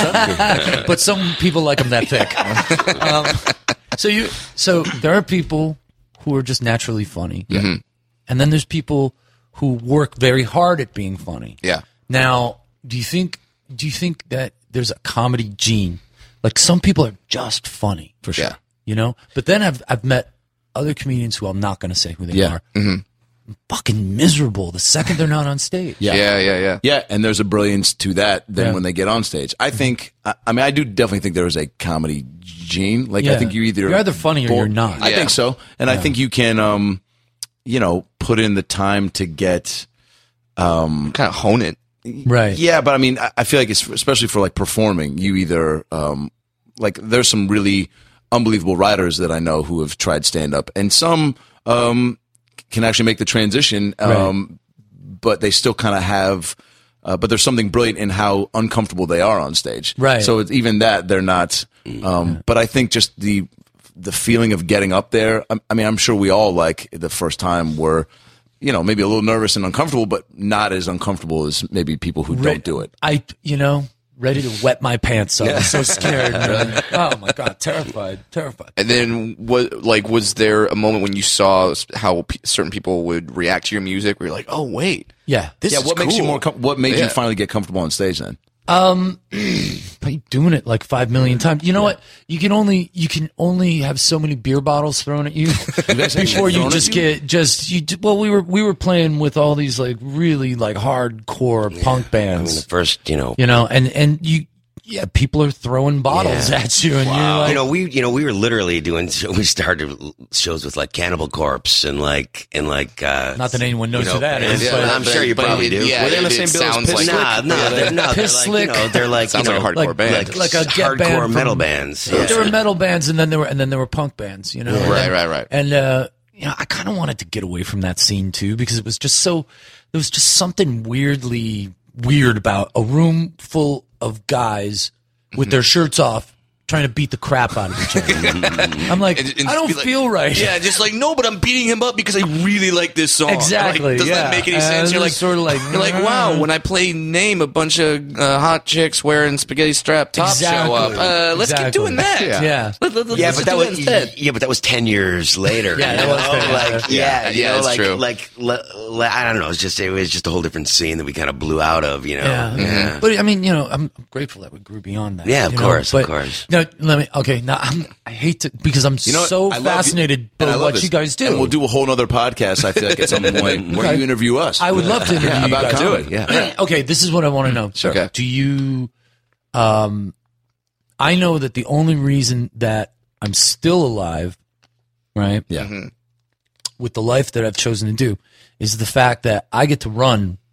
but some people like them that thick. um, so you, so there are people who are just naturally funny. Mm-hmm. And then there's people who work very hard at being funny. Yeah. Now, do you think do you think that there's a comedy gene? Like some people are just funny, For sure. Yeah. you know. But then I've I've met other comedians who I'm not going to say who they Yeah. are. Mm-hmm. Fucking miserable the second they're not on stage. Yeah. Yeah. Yeah. Yeah. Yeah, and there's a brilliance to that than Yeah. when they get on stage. I think, I, I mean, I do definitely think there is a comedy gene. Like, I Yeah. think you either You're either funny or born- you're not. I Yeah. think so, and I think you can, um, you know, put in the time to get. Kind of hone it. Right. Yeah, but I mean, I, I feel like it's especially for like performing. You either, um, like, there's some really unbelievable writers that I know who have tried stand up, and some um, can actually make the transition, um, but they still kind of have. Uh, but there's something brilliant in how uncomfortable they are on stage. Right. So it's, even that they're not. Um, but I think just the the feeling of getting up there. I, I mean, I'm sure we all like the first time were, you know, maybe a little nervous and uncomfortable, but not as uncomfortable as maybe people who don't do it. I, you know, ready to wet my pants up. I'm so scared. Man. Oh my god, terrified, terrified. And then, what like was there a moment when you saw how p- certain people would react to your music? Where you're like, oh wait, Yeah. this Yeah, is what makes you cool. more? Com- what made Yeah. you finally get comfortable on stage then? By doing it like five million times. You know what? You can only you can only have so many beer bottles thrown at you before you thrown at just you? get just you. Well, we were we were playing with all these like really like hardcore punk I mean, the bands, first, you know, you know, and and you yeah, people are throwing bottles Yeah. at you, and you're like, you know, we, you know, we were literally doing. We started shows with like Cannibal Corpse and like and like. Uh, not that anyone knows you know, who that is, yeah, but I'm sure you but probably it- do. Yeah, Were they on the it, same it bill as sounds Piss like Slick? Nah, no, they're, no, they're Piss like, Slick. you know, they're like, Sounds you know, like a hardcore like, band. like, like a get hardcore band from- metal bands. there Yeah. were metal bands, and then there were and then there were punk bands, you know. And Right, then- right, right. And uh, you know, I kind of wanted to get away from that scene too because it was just so. There was just something weirdly weird about a room full of guys with their shirts off trying to beat the crap out of each other. I'm like, And- and I don't be like- feel right. Yeah, just like no, but I'm beating him up because I really like this song. Exactly, Like, doesn't yeah. that make any And sense? it's You're like just sort of like, you're like, wow. When I play Name, a bunch of uh, hot chicks wearing spaghetti strap tops show Exactly. up. Uh, let's Exactly. keep doing that. Yeah. Let, let, Yeah, let's but do that was instead. yeah, but that was ten years later. Yeah, that you was know? ten years like later. yeah, Yeah, you yeah, know, it's like, true. Like le, le, I don't know. It's just it was just a whole different scene that we kind of blew out of. You know. Yeah. Yeah. But I mean, you know, I'm grateful that we grew beyond that. Yeah, of you know? course, of But, course. No, let me. Okay, now I'm. I hate to because I'm You know what? so I love you- fascinated and I by love what this. you guys do. And we'll do a whole other podcast. I feel like at some point where Okay. you interview us. I would love to interview Yeah, you about guys. comedy. Do it, yeah. Okay, this is what I want to know. Sure. Okay. Do you? Um, I know that the only reason that I'm still alive, right? Yeah. With the life that I've chosen to do, is the fact that I get to run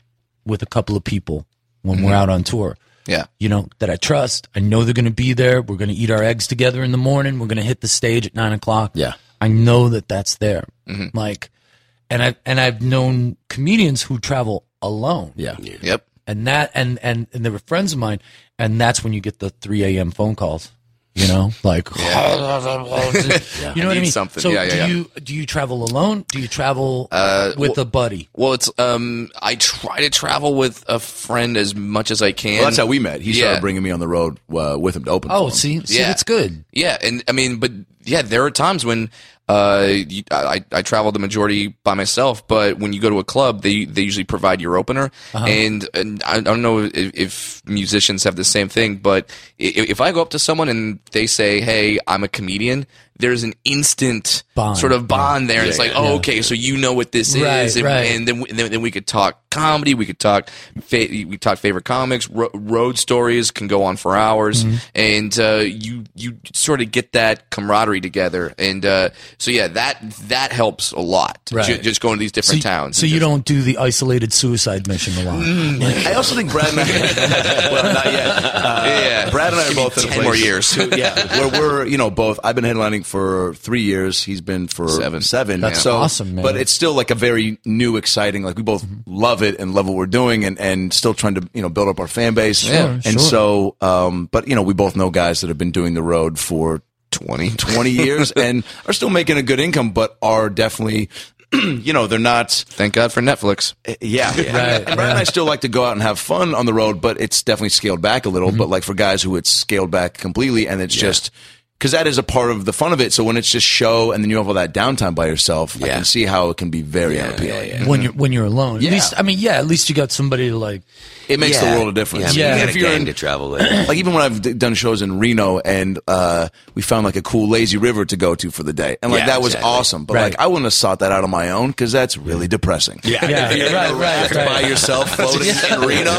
with a couple of people when we're out on tour. Yeah. You know, that I trust. I know they're going to be there. We're going to eat our eggs together in the morning. We're going to hit the stage at nine o'clock. Yeah. I know that that's there. Like, and I and I've known comedians who travel alone. Yeah. Yep. And that and and and they were friends of mine. And that's when you get the three a.m. phone calls. You know, like, you know what I Need mean? something. So Yeah, yeah, do yeah. you do you travel alone? Do you travel Uh, with well- a buddy? Well, it's um, I try to travel with a friend as much as I can. Well, that's how we met. He started Yeah. bringing me on the road uh, with him to open. Oh, for him. see, see, Yeah. that's good. Yeah, and I mean, but yeah, there are times when uh, you, I I travel the majority by myself, but when you go to a club, they they usually provide your opener, and and I don't know if, if musicians have the same thing, but if, if I go up to someone and they say, "Hey, I'm a comedian," there's an instant Bond. sort of bond there. And it's like, oh, okay, so you know what this Right, is, and, right. and then, we, then then we could talk comedy, we could talk fa- we talk favorite comics, ro- road stories can go on for hours, Mm-hmm. and uh, you you sort of get that camaraderie together, and uh, so yeah, that that helps a lot. Right. Ju- just going to these So, different you- towns. so and you just- don't do the isolated suicide mission a lot. I also think Brad and I. well, not yet. Uh, Yeah. Brad and I are Give me both in a ten place. more years. yeah, where we're you know both. I've been headlining for three years. He's been for Seven. Seven. That's so, awesome, man. But it's still like a very new, exciting. Like we both love it and love what we're doing, and and still trying to you know build up our fan base. Sure, and sure. so, um, but you know, we both know guys that have been doing the road for twenty. twenty years and are still making a good income, but are definitely. You know, they're not. Thank God for Netflix. Yeah, Right, and Brad and I still like to go out and have fun on the road, but it's definitely scaled back a little. But like for guys who it's scaled back completely, and it's just because that is a part of the fun of it. So when it's just show, and then you have all that downtime by yourself, I Yeah. can see how it can be very unappealing. When you're when you're alone, Yeah. at least I mean, yeah, at least you got somebody to like. It makes Yeah. the world a difference. Yeah, I mean, Yeah. you If got a you're gang in- to travel with. like even when I've d- done shows in Reno and uh, we found like a cool lazy river to go to for the day, and like Yeah, that was exactly. awesome. But Right. like I wouldn't have sought that out on my own because that's really depressing. Yeah. Yeah, If you're right, in a right, raft right. by yourself floating in Reno.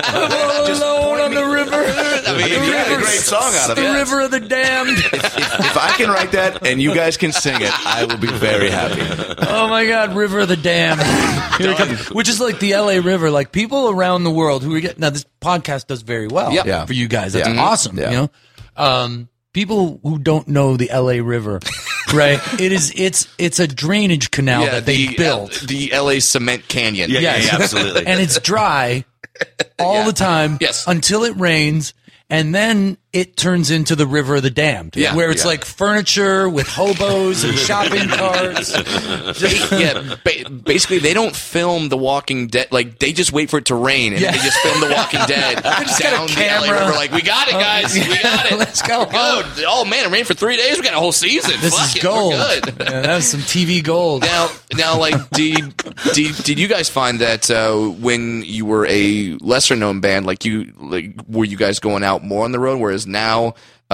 Just alone on the river. I mean, you got a great song out of The it. river of the damned. If I can write that and you guys can sing it, I will be very happy. Oh my God, River of the Damned. Here it comes. Which is like the L A River. Like people around the world who are getting now this podcast does very well Yep. Yeah. for you guys. That's Yeah. awesome. Yeah. You know, um, people who don't know the L A River, right? It is it's it's a drainage canal that they the, built. uh, the L A Cement Canyon. Yeah, Yes. yeah, absolutely. And it's dry all the time Yes. until it rains. And then it turns into the River of the Damned, Yeah, where it's yeah. like furniture with hobos and shopping carts. They- yeah, ba- basically they don't film The Walking Dead. Like they just wait for it to rain and Yeah. they just film The Walking Dead just got a down the L A camera. River. Like we got it, guys. We got it. Let's go. We're good. Oh man, it rained for three days. We got a whole season. This Fuck is it, gold. We're good. Yeah, that was some T V gold. Now, now, like, did, did did you guys find that uh, when you were a lesser known band, like you, like, were you guys going out more on the road? Whereas now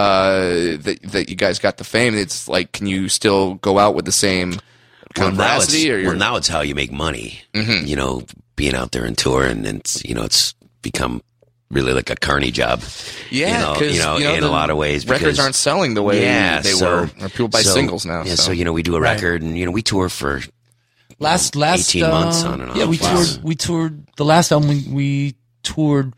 uh, that that you guys got the fame, it's like, can you still go out with the same kind of now it's, veracity? Or well, you're- now it's how you make money. Mm-hmm. You know, being out there and tour, and it's you know, it's become really like a carny job. yeah, you know, 'cause, you know, in the a lot of ways. records because- aren't selling the way yeah, they so, were. Or people buy so- singles now. Yeah, so. so you know, we do a Right. record, and you know, we tour for Last last eighteen uh, months on and off. Yeah, we Wow. toured. We toured the last album. We, we toured.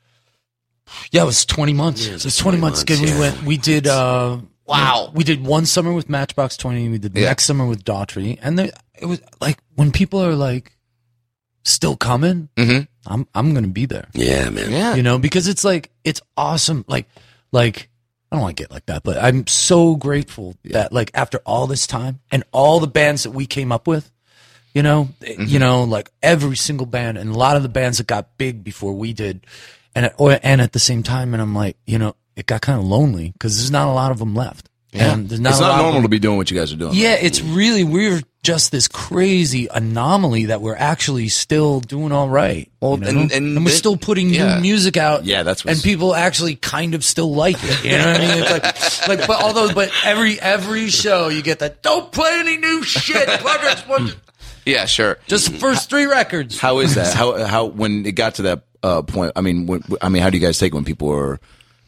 Yeah, it was twenty months. Yeah, it was twenty, months. months, Good. We yeah. went. We did. Uh, Wow. We did one summer with Matchbox twenty. We did the Yeah. next summer with Daughtry, and there, it was like when people are like still coming. Mhm. I'm I'm gonna be there. yeah, man. yeah, You know, because it's like it's awesome. Like like I don't want to get like that, but I'm so grateful that like after all this time and all the bands that we came up with, you know, you know, like every single band and a lot of the bands that got big before we did, and or, and at the same time, and I'm like, you know, it got kind of lonely because there's not a lot of them left. Yeah, and there's not It's a not lot of normal them- to be doing what you guys are doing. yeah, it's really we're just this crazy anomaly that we're actually still doing all right. Well, you know? and- and we're the- still putting yeah. new music out. Yeah, that's and what's- people actually kind of still like it. You know what I mean? It's like, like, but although, but every every show you get that. Don't play any new shit. Just, one- yeah, sure. just the first three records. How is that? How how when it got to that uh, point? I mean, when, I mean, how do you guys take it when people are?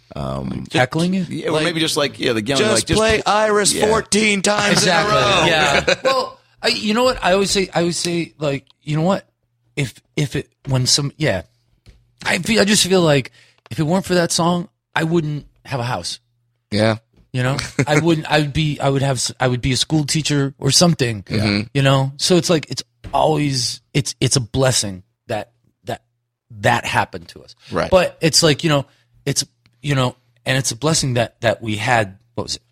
Heckling you? Yeah, or maybe just like yeah, the yelling, Just like just play Iris yeah. fourteen times Exactly. in a row. Yeah. Well, I, you know what? I always say. I always say like, you know what? if if it when some yeah, I feel I just feel like if it weren't for that song, I wouldn't have a house. Yeah. You know, I wouldn't. I would be. I would have. I would be a school teacher or something. Mhm. You know, so it's like it's always. It's it's a blessing that that that happened to us. Right. But it's like you know, it's you know, and it's a blessing that that we had. What was it?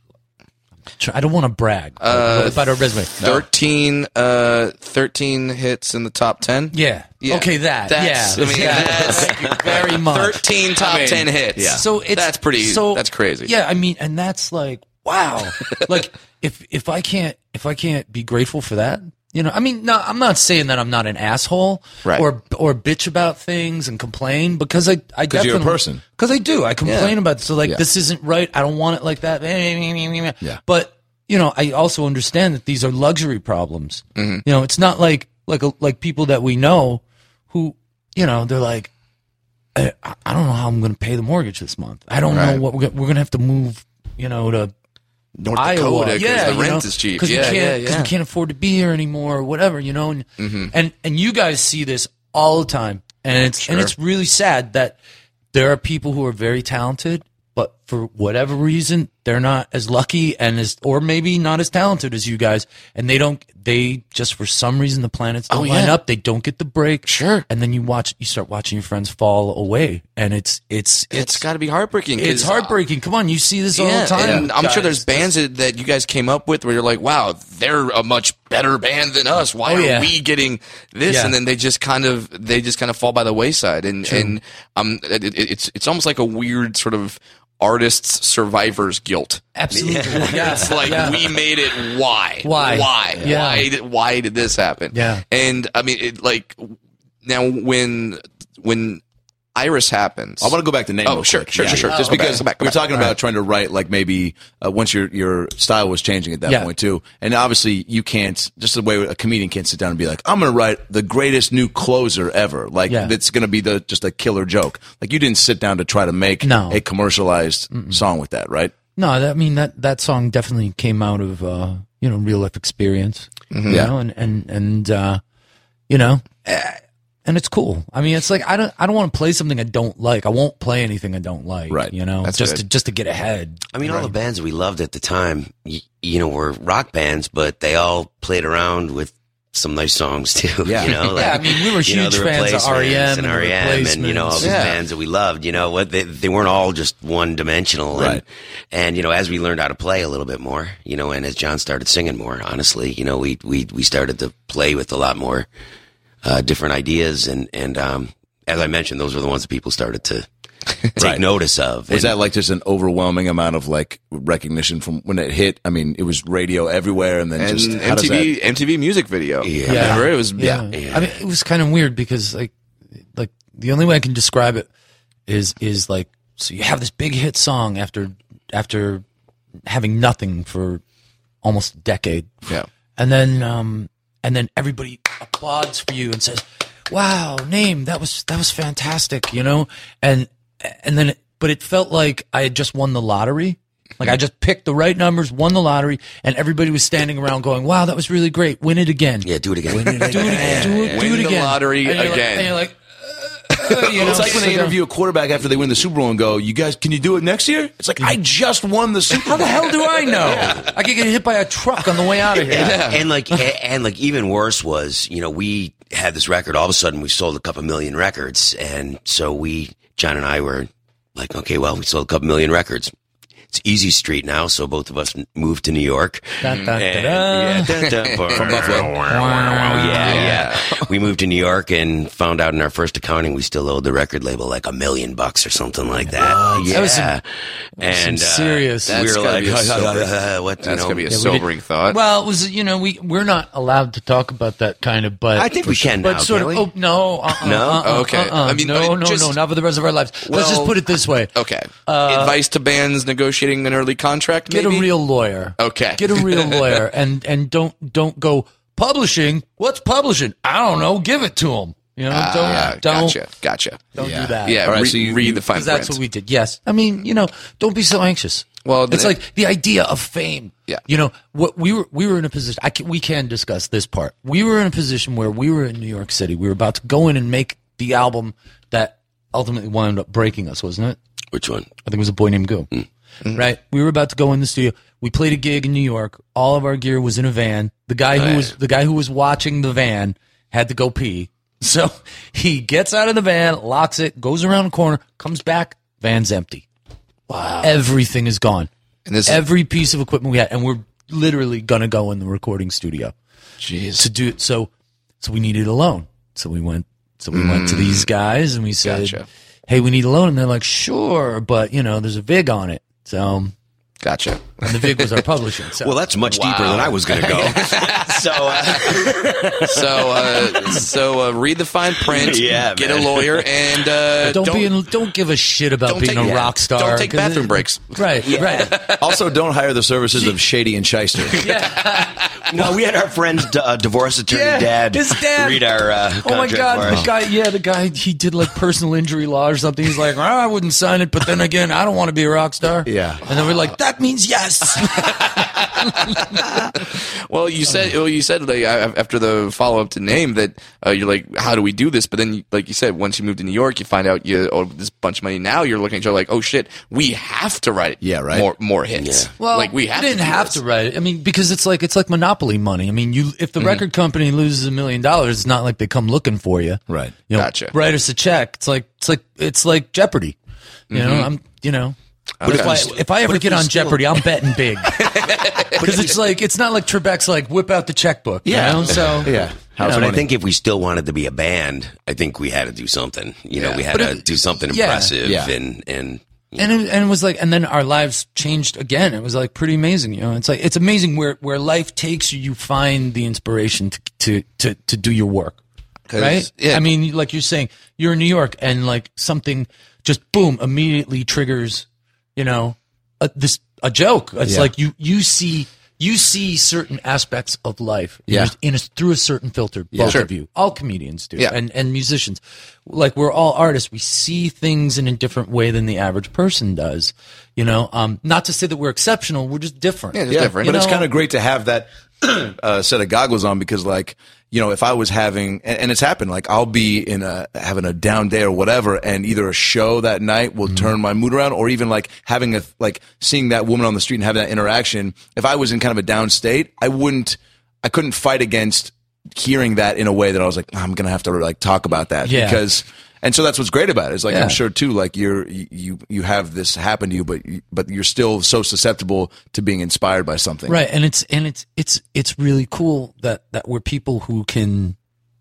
I don't want to brag Uh, about our resume. thirteen, uh, thirteen hits in the top ten. Yeah. Yeah. Okay. That. That's- yeah. I mean, yeah. that's- very much. thirteen top I mean, ten hits. yeah. So it's that's pretty. So that's crazy. Yeah, I mean, and that's like wow. Like if if I can't if I can't be grateful for that, you know, I mean, no, I'm not saying that I'm not an asshole Right. or or bitch about things and complain because I I 'Cause you're a definitely person. because I do I complain Yeah. about it. So like Yeah. this isn't right. I don't want it like that. Yeah. But you know, I also understand that these are luxury problems. Mm-hmm. You know, it's not like like a, like people that we know who you know they're like. I, I don't know how I'm going to pay the mortgage this month. I don't Right. know what we're gonna, we're going to have to move, you know, to North Iowa. Dakota, 'cause yeah, the you rent know, is cheap. Cause Yeah, we can't, yeah, 'cause yeah. we can't afford to be here anymore or whatever, you know. And, Mm-hmm. and and you guys see this all the time, and it's and Sure. it's really sad that there are people who are very talented, but for whatever reason they're not as lucky and as or maybe not as talented as you guys, and they don't they just for some reason the planets don't Oh, line yeah. up. They don't get the break. Sure. And then you watch you start watching your friends fall away, and it's it's It's got to be heartbreaking. 'cause- it's heartbreaking. Come on, you see this all Yeah, the time. and I'm sure guys. there's bands that, that you guys came up with where you're like, wow, they're a much better band than us. Why Oh, are yeah. we getting this? Yeah. And then they just kind of they just kind of fall by the wayside, and and um, it, it, it's it's almost like a weird sort of artist's survivor's guilt. Absolutely. Yeah. It's like Yeah. we made it. Why? Why? Why? Yeah. Why? Did, why did this happen? Yeah. And I mean, it, like now when when Iris happens, I want to go back to name. Oh, real sure, quick. sure, Yeah. sure, sure. Just Go back, because go back, go we were back. talking All about right. trying to write like maybe uh, once your your style was changing at that Yeah. point too, and obviously you can't just the way a comedian can't sit down and be like, I'm going to write the greatest new closer ever. Like Yeah. it's going to be the just a killer joke. Like you didn't sit down to try to make No. a commercialized song with that, right? No, that, I mean that that song definitely came out of uh, you know real life experience. You Yeah. know, and and and uh, you know, eh, and it's cool. I mean, it's like I don't I don't want to play something I don't like. I won't play anything I don't like. Right. You know, That's just good. to just to get ahead. I mean, all the bands that we loved at the time, you, you know, were rock bands, but they all played around with some nice songs too. Yeah. You know, like, Yeah, I mean, we were you know, huge the fans of R E M Replacements and and the R E M and you know all these Replacements. Yeah. bands that we loved. You know, what they they weren't all just one dimensional. And, Right. and you know, as we learned how to play a little bit more, you know, and as John started singing more, honestly, you know, we we we started to play with a lot more uh, different ideas, and and um, as I mentioned, those were the ones that people started to take Right. notice of. Was And- that like just an overwhelming amount of like recognition from when it hit? I mean, it was radio everywhere, and then and just how does M T V that? M T V music video. Yeah. Remember? It was Yeah. Yeah. I mean, it was kind of weird because like, like the only way I can describe it is is like, so you have this big hit song after after having nothing for almost a decade, Yeah. and then um and then everybody applauds for you and says, "Wow, name that was that was fantastic," you know, and and then but it felt like I had just won the lottery. Like I just picked the right numbers, won the lottery, and everybody was standing around going, "Wow, that was really great. Win it again. Yeah, do it again. Do it again. Do it, do it, Win do it the again." lottery and you're like- again. and you're like, uh, you know, It's like when they so- interview a quarterback after they win the Super Bowl and go, "You guys, can you do it next year?" It's like I just won the Super Bowl. How the hell do I know? I could get hit by a truck on the way out of here. And, and like, a- and like, even worse was, you know, we had this record. All of a sudden, we sold a couple million records, and so we, John and I, were like, okay, well, we sold a couple million records. It's Easy Street now, so both of us moved to New York. Dun, dun, And- dun, dun. yeah, dun, dun, from Buffalo. Yeah, yeah. We moved to New York and found out in our first accounting we still owed the record label like a million bucks or something like that. Yeah, That was some- and some uh, serious- we That's were gotta like, be a sober- uh, what? You That's know, gonna be a we did- sobering thought. Well, it was you know we we're not allowed to talk about that kind of, but I think we can but now, sort can't of. we? Oh no, uh-uh, No? uh-uh, Okay. uh-uh. I mean, no, I mean, no, just- no, not for the rest of our lives. Let's just Well- put it this way: okay. Advice to bands negotiating an early contract. get Maybe? a real lawyer. Okay. Get a real lawyer, and and don't don't go publishing. What's publishing? I don't know. Give it to them. You know, Ah, don't don't gotcha, gotcha. don't Yeah. do that. Yeah, All right, re- so you- read the fine Because that's print. what we did. Yes, I mean, you know, don't be so anxious. Well, it's the- like the idea of fame. Yeah. You know what we were we were in a position. I can, we can discuss this part. We were in a position where we were in New York City. We were about to go in and make the album that ultimately wound up breaking us, wasn't it? Which one? I think it was A Boy Named Goo. Mm-hmm. Right? We were about to go in the studio. We played a gig in New York. All of our gear was in a van. The guy who was the guy who was watching the van had to go pee. So he gets out of the van, locks it, goes around the corner, comes back, van's empty. Wow. Everything is gone. And this is- Every piece of equipment we had, and we're literally gonna go in the recording studio Jeez. to do it. So, so we needed a loan. So we went. So we went to these guys and we said, Gotcha. "Hey, we need a loan." And they're like, "Sure, but you know, there's a vig on it." So, Gotcha. and the vig was our publishing. So Well, that's much deeper than I was going to go. so, uh, So, uh, so uh, read the fine print. Yeah, get man. a lawyer, and uh, don't, be in, don't give a shit about don't being take- a yeah. rock star. Don't take 'cause bathroom it- breaks. Right, right. Also, don't hire the services of Shady and Shyster. no, we had our friend's uh, divorce attorney Yeah, dad, his dad. read our uh, Oh my contract god, for the us. guy, yeah, the guy, he did like personal injury law or something. He's like, oh, I wouldn't sign it, but then again, I don't want to be a rock star. Yeah. And then we're like, that means yes. Well, you said, well, you said like uh, after the follow up to Name that uh, you're like, how do we do this? But then, like you said, once you move to New York, you find out you owe this bunch of money. Now you're looking at each other like, oh shit, we have to write Yeah, right. more more hits. Yeah. Well, like we have I didn't to do have this. to write it. I mean, because it's like it's like monopoly money. I mean, you if the record company loses a million dollars, it's not like they come looking for you. Right. You know, Gotcha. write us a check. It's like it's like it's like Jeopardy. You know, I'm you know. But if, Okay. I, if I ever if get we on still- Jeopardy, I'm betting big. Because it's like it's not like Trebek's like whip out the checkbook. You Yeah. know? So Yeah. How's But money? I think if we still wanted to be a band, I think we had to do something. You know, Yeah. we had But to it- do something yeah. impressive Yeah. and and and it, and it was like, and then our lives changed again. It was like pretty amazing, you know. It's like it's amazing where where life takes you. You find the inspiration to to to, to do your work, 'Cause, right? yeah. I mean, like you're saying, you're in New York, and like something just boom immediately triggers, you know, a, this a joke. It's Yeah. like you you see. You see certain aspects of life in Yeah. a, in a, through a certain filter, both Sure. of you. All comedians do, Yeah. and, and musicians. Like, we're all artists. We see things in a different way than the average person does. You know, um, not to say that we're exceptional, we're just different. Yeah, just Yeah, different. but it's know? kind of great to have that uh, set of goggles on because, like, you know, if I was having, and, and it's happened, like, I'll be in a having a down day or whatever, and either a show that night will turn my mood around, or even like having a like seeing that woman on the street and having that interaction. If I was in kind of a down state, I wouldn't, I couldn't fight against hearing that in a way that I was like, I'm gonna have to like talk about that Yeah. because. And so that's what's great about it. It's like Yeah. I'm sure too. Like you're you you have this happen to you, but you, but you're still so susceptible to being inspired by something. Right, and it's and it's it's it's really cool that that we're people who can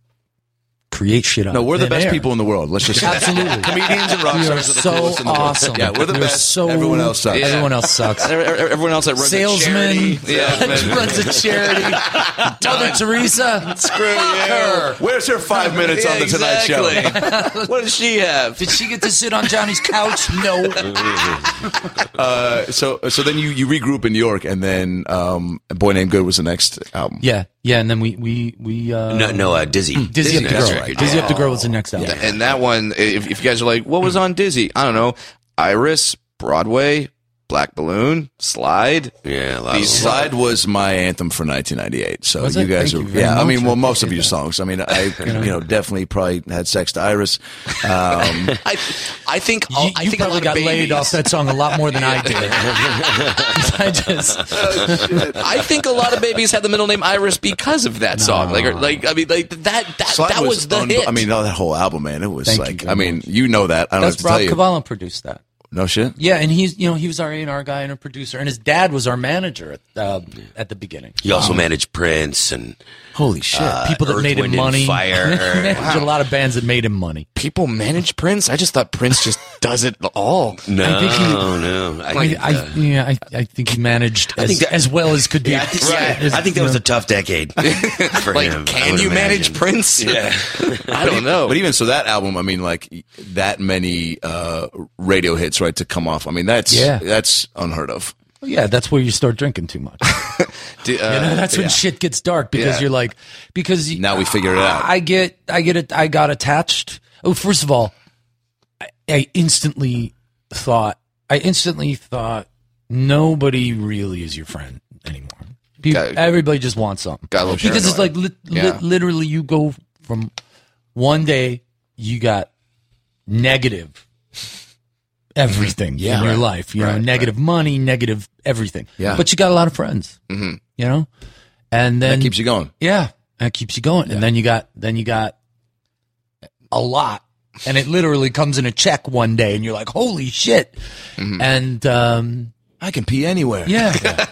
create shit out No, of we're the thin best air. people in the world. Let's just say that. Absolutely. Comedians and rock We are stars are the so coolest in the world. awesome. Yeah, we're the We're best. So, Everyone else sucks. Everyone else sucks. Everyone else that runs Salesman, a charity. Yeah, man. runs a charity. Mother Teresa, Screw you. Where's her five minutes on the Tonight Show? Show? What does she have? did she get to sit on Johnny's couch? No. Uh, so so then you, you regroup in New York, and then um, A Boy Named Good was the next album. Yeah, yeah, and then we we we uh, no no uh, Dizzy. Dizzy Up the That's Girl. right. Dizzy Up the Girl was the next album. And that one, if, if you guys are like, what was on Dizzy? I don't know. Iris, Broadway, Black Balloon, Slide. Yeah, a lot of These them. Slide was my anthem for nineteen ninety-eight. So Was you it? guys Thank are, you very yeah. I mean, much. well, I most of appreciate your that. songs. I mean, I you know definitely probably had sex to Iris. Um, I, I think, You, I you think a probably lot got of laid babies, off that song a lot more than I did. I just I think a lot of babies had the middle name Iris because of that song. Like, or, like I mean, like that, that, Slide that was, the unbe- hit. I mean, no, that whole album, man. It was Thank you like, very I mean, much. you know that. I don't have that's to Rob tell you. Cavallo produced that. No shit. Yeah, and he's you know he was our A and R guy and a producer, and his dad was our manager at uh, at the beginning. He also managed Prince and Holy shit. People that Earth, made him Wind, and money. Fire. Managed a lot of bands that made him money. people manage Prince. I just thought Prince just does it all. no, I think he- no. I, I, think, I, uh, yeah, I, I think he managed as, think that- as well as could be. yeah, I think, Right. yeah, I think that was a tough decade for Like, him. I can would you manage imagine. Prince? Yeah. I don't know. But even so, that album, I mean, like that many uh, radio hits, right, to come off. I mean, that's Yeah. that's unheard of. Yeah, that's where you start drinking too much. Do, uh, You know, that's when yeah. shit gets dark because Yeah. you're like, because Now we figure it out. I, I get, I get it. I got attached. Oh, first of all, I, I instantly thought, I instantly thought nobody really is your friend anymore. People, Got- everybody just wants something got a little because it's like paranoid. li- Yeah. li- literally you go from one day you got negative everything Yeah. in your life, you know, Right, negative money, negative everything. Yeah. But you got a lot of friends, Mm-hmm. you know, and then That keeps you going. yeah, that keeps you going. And then you got then you got a lot, and it literally comes in a check one day, and you're like, holy shit! Mm-hmm. And um, I can pee anywhere. yeah,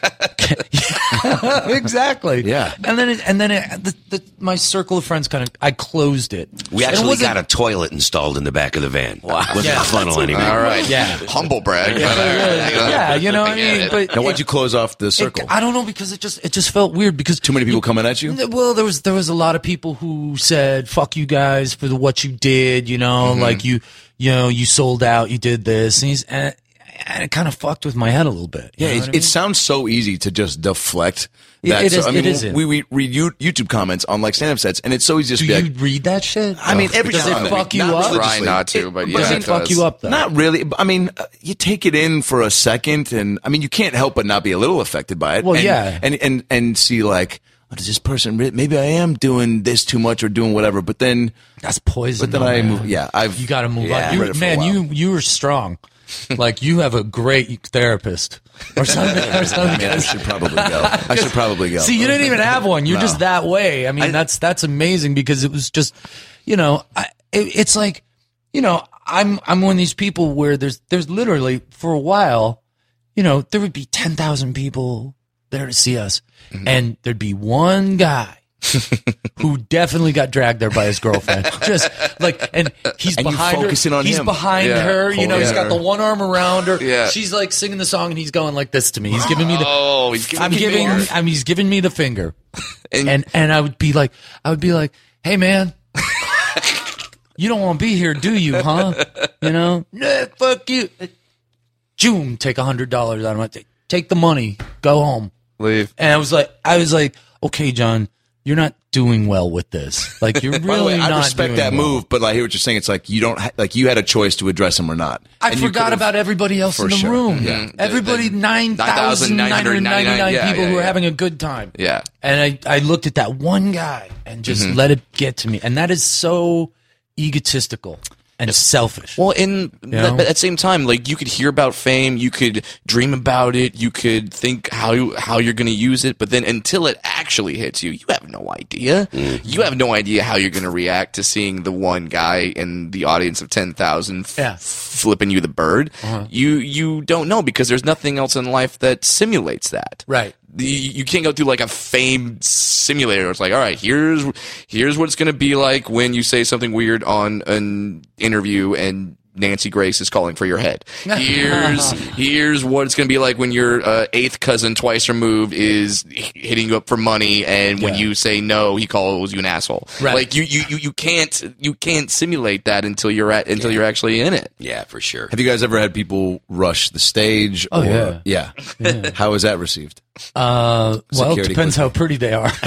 exactly. Yeah. And then it, and then it, the, the, my circle of friends kind of I closed it. We And it actually wasn't- got a toilet installed in the back of the van. Wow. Wasn't Yeah. a funnel anymore. All right. Yeah. Humble brag. but, uh, yeah, yeah, you know what I get mean. it. But Now, why'd it- you close off the it- circle? I don't know because it just it just felt weird because Too many people coming at you? Well, there was there was a lot of people who said "fuck you guys" for the, what you did. You know, Mm-hmm. like you, you know, you sold out, you did this, and, he's, and, and it kind of fucked with my head a little bit. you Yeah, know it, what I it mean? sounds so easy to just deflect. It- That. it so, is- I mean, it isn't. we, we read you- YouTube comments on like stand-up sets, and it's so easy to Do just you be like, read that shit? I mean, every does time. it fuck you Not up? religiously. Try not to, but yeah, does it it fuck does. you up though? Not really. I mean, uh, you take it in for a second, and I mean, you can't help but not be a little affected by it. Well, and, yeah. and and and see like, oh, does this person? re- Maybe I am doing this too much or doing whatever. But then, That's poison. but then though, I man. move. Yeah, I've. You got to move yeah, on. You, read it for a man, while. you you are strong. Like you have a great therapist or something. Or something. I should probably go. I should probably go. See, you didn't even have one. You're No. just that way. I mean, that's that's amazing because it was just, you know, I, it, it's like, you know, I'm I'm one of these people where there's there's literally for a while, you know, there would be ten thousand people there to see us, Mm-hmm. and there'd be one guy who definitely got dragged there by his girlfriend. Just like, and he's And you behind her. focusing on he's him. behind Yeah. her. You know, Holding he's got her. the one arm around her. Yeah. She's like singing the song, and he's going like this to me. He's giving me the. Oh, he's giving I'm me giving. finger. I mean, he's giving me the finger, And- and and I would be like, I would be like, hey man, you don't want to be here, do you? Huh? You know, nah, fuck you. Joom, take a hundred dollars out of my. Take the money, go home. Leave. And I was like, I was like, okay, John, you're not doing well with this. Like, you're really By the way, not. I respect doing that well. move, but I hear what you're saying. It's like you don't ha- like you had a choice to address him or not. I And you forgot could've- about everybody else for in the sure. room. Yeah. Everybody, The- the nine thousand nine hundred ninety-nine yeah, people yeah, who were yeah. having a good time. Yeah. And I, I looked at that one guy and just Mm-hmm. let it get to me. And that is so egotistical and selfish. Well, in know? at that same time, like you could hear about fame, you could dream about it, you could think how you, how you're going to use it, but then until it actually hits you, you have no idea. You have no idea how you're going to react to seeing the one guy in the audience of ten thousand f- Yeah. flipping you the bird. You you don't know because there's nothing else in life that simulates that. Right. The, you can't go through like a fame simulator. It's like, all right, here's here's what it's going to be like when you say something weird on an interview and Nancy Grace is calling for your head. Here's here's what it's going to be like when your uh, eighth cousin twice removed is hitting you up for money, and when Yeah. you say no, he calls you an asshole. Right. Like you, you, you, you can't you can't simulate that until you're at until you're actually in it. Yeah, for sure. Have you guys ever had people rush the stage? Oh, or, yeah. yeah. How is that received? Uh, well, it Security depends how pretty they are.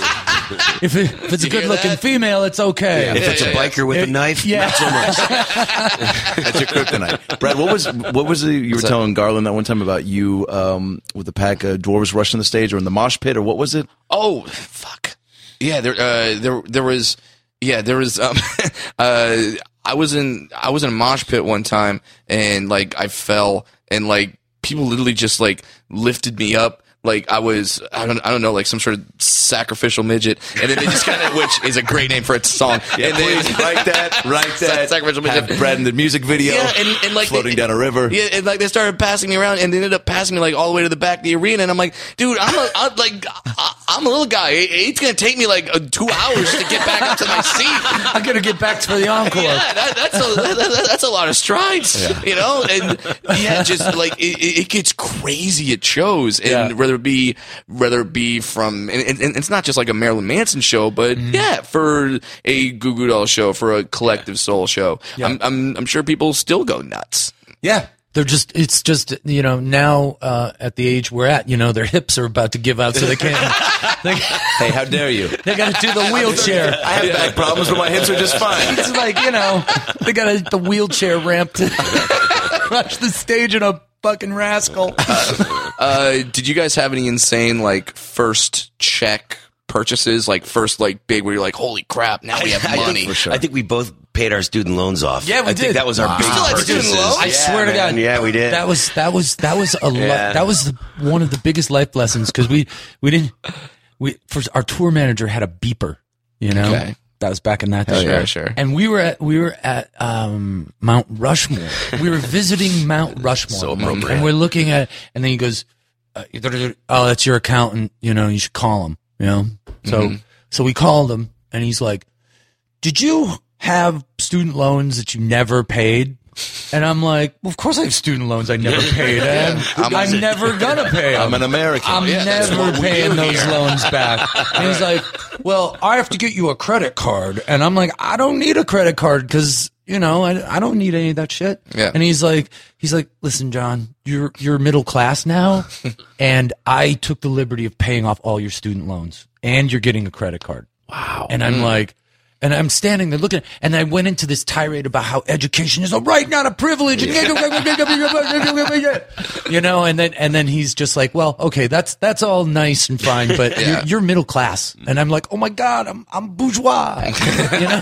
if, it, if it's a You hear good looking that? female, it's okay. If it's a yeah, yeah. biker with a knife, Yeah. not so much. That's your kryptonite. Brad, what was what was the, you were that? telling Garland that one time about you um, with the pack of dwarves rushing the stage or in the mosh pit or what was it? Oh fuck! Yeah, there, uh, there, there was, yeah, there was. Um, uh, I was in, I was in a mosh pit one time, and like I fell, and like people literally just like lifted me up. Like I was, I don't, I don't know, like some sort of sacrificial midget, and then they just kind of, which is a great name for a song. and then, write that, write that. Sacrificial Have midget. Brad in the music video. Yeah, and, and like floating they- down a river. Yeah, and like they started passing me around, and they ended up passing me like all the way to the back of the arena, and I'm like, dude, I'm a, I'm like, I, I'm a little guy. It- It's gonna take me like uh, two hours to get back up to my seat. I'm going to get back to the encore. Yeah, that, that's a that, that's a lot of strides, you know, and yeah, just like it, it it gets crazy at shows, and Yeah. whether it be whether it be from, and, and, and it's not just like a Marilyn Manson show, but Mm-hmm. yeah, for a Goo Goo Dolls show, for a Collective Soul show, I'm, I'm I'm sure people still go nuts. Yeah. They're just, it's just, you know, now uh, at the age we're at, you know, their hips are about to give out, so they can't. They, Hey, how dare you? they got to do the wheelchair. I have back problems, but my hips are just fine. It's like, you know, they got the wheelchair ramp to rush the stage in a fucking rascal. Uh, did you guys have any insane like first check purchases, like first like big where you're like, holy crap, now we have I money? think, I think we both paid our student loans off. Yeah, we I did. think that was our big still had purchases. student loans? I Yeah, swear to man. God, Yeah, we did. That was that was that was a lo- Yeah. that was the, one of the biggest life lessons because we we didn't we for our tour manager had a beeper, you know. Okay. That was back in that Hell day. yeah, sure. And we were at we were at um, Mount Rushmore. We were visiting Mount Rushmore, So appropriate. and we're looking at, and then he goes, uh, "Oh, that's your accountant. You know, you should call him." You know, so Mm-hmm. so we called him, and he's like, "Did you have student loans that you never paid?" And I'm like, well, of course I have student loans I never paid, and I'm, I'm never gonna pay them. I'm an American. I'm Yeah, that's never what we paying do those here. loans back. And he's like, well, I have to get you a credit card. And I'm like, I don't need a credit card because, you know, I, I don't need any of that shit. Yeah. And he's like, he's like, listen, John, you're, you're middle class now. And I took the liberty of paying off all your student loans and you're getting a credit card. Wow. And I'm like, and I'm standing there looking, and I went into this tirade about how education is a right, not a privilege. You know, and then and then he's just like, well, okay, that's that's all nice and fine, but Yeah. you're, you're middle class, and I'm like, oh my god, I'm I'm bourgeois. You know,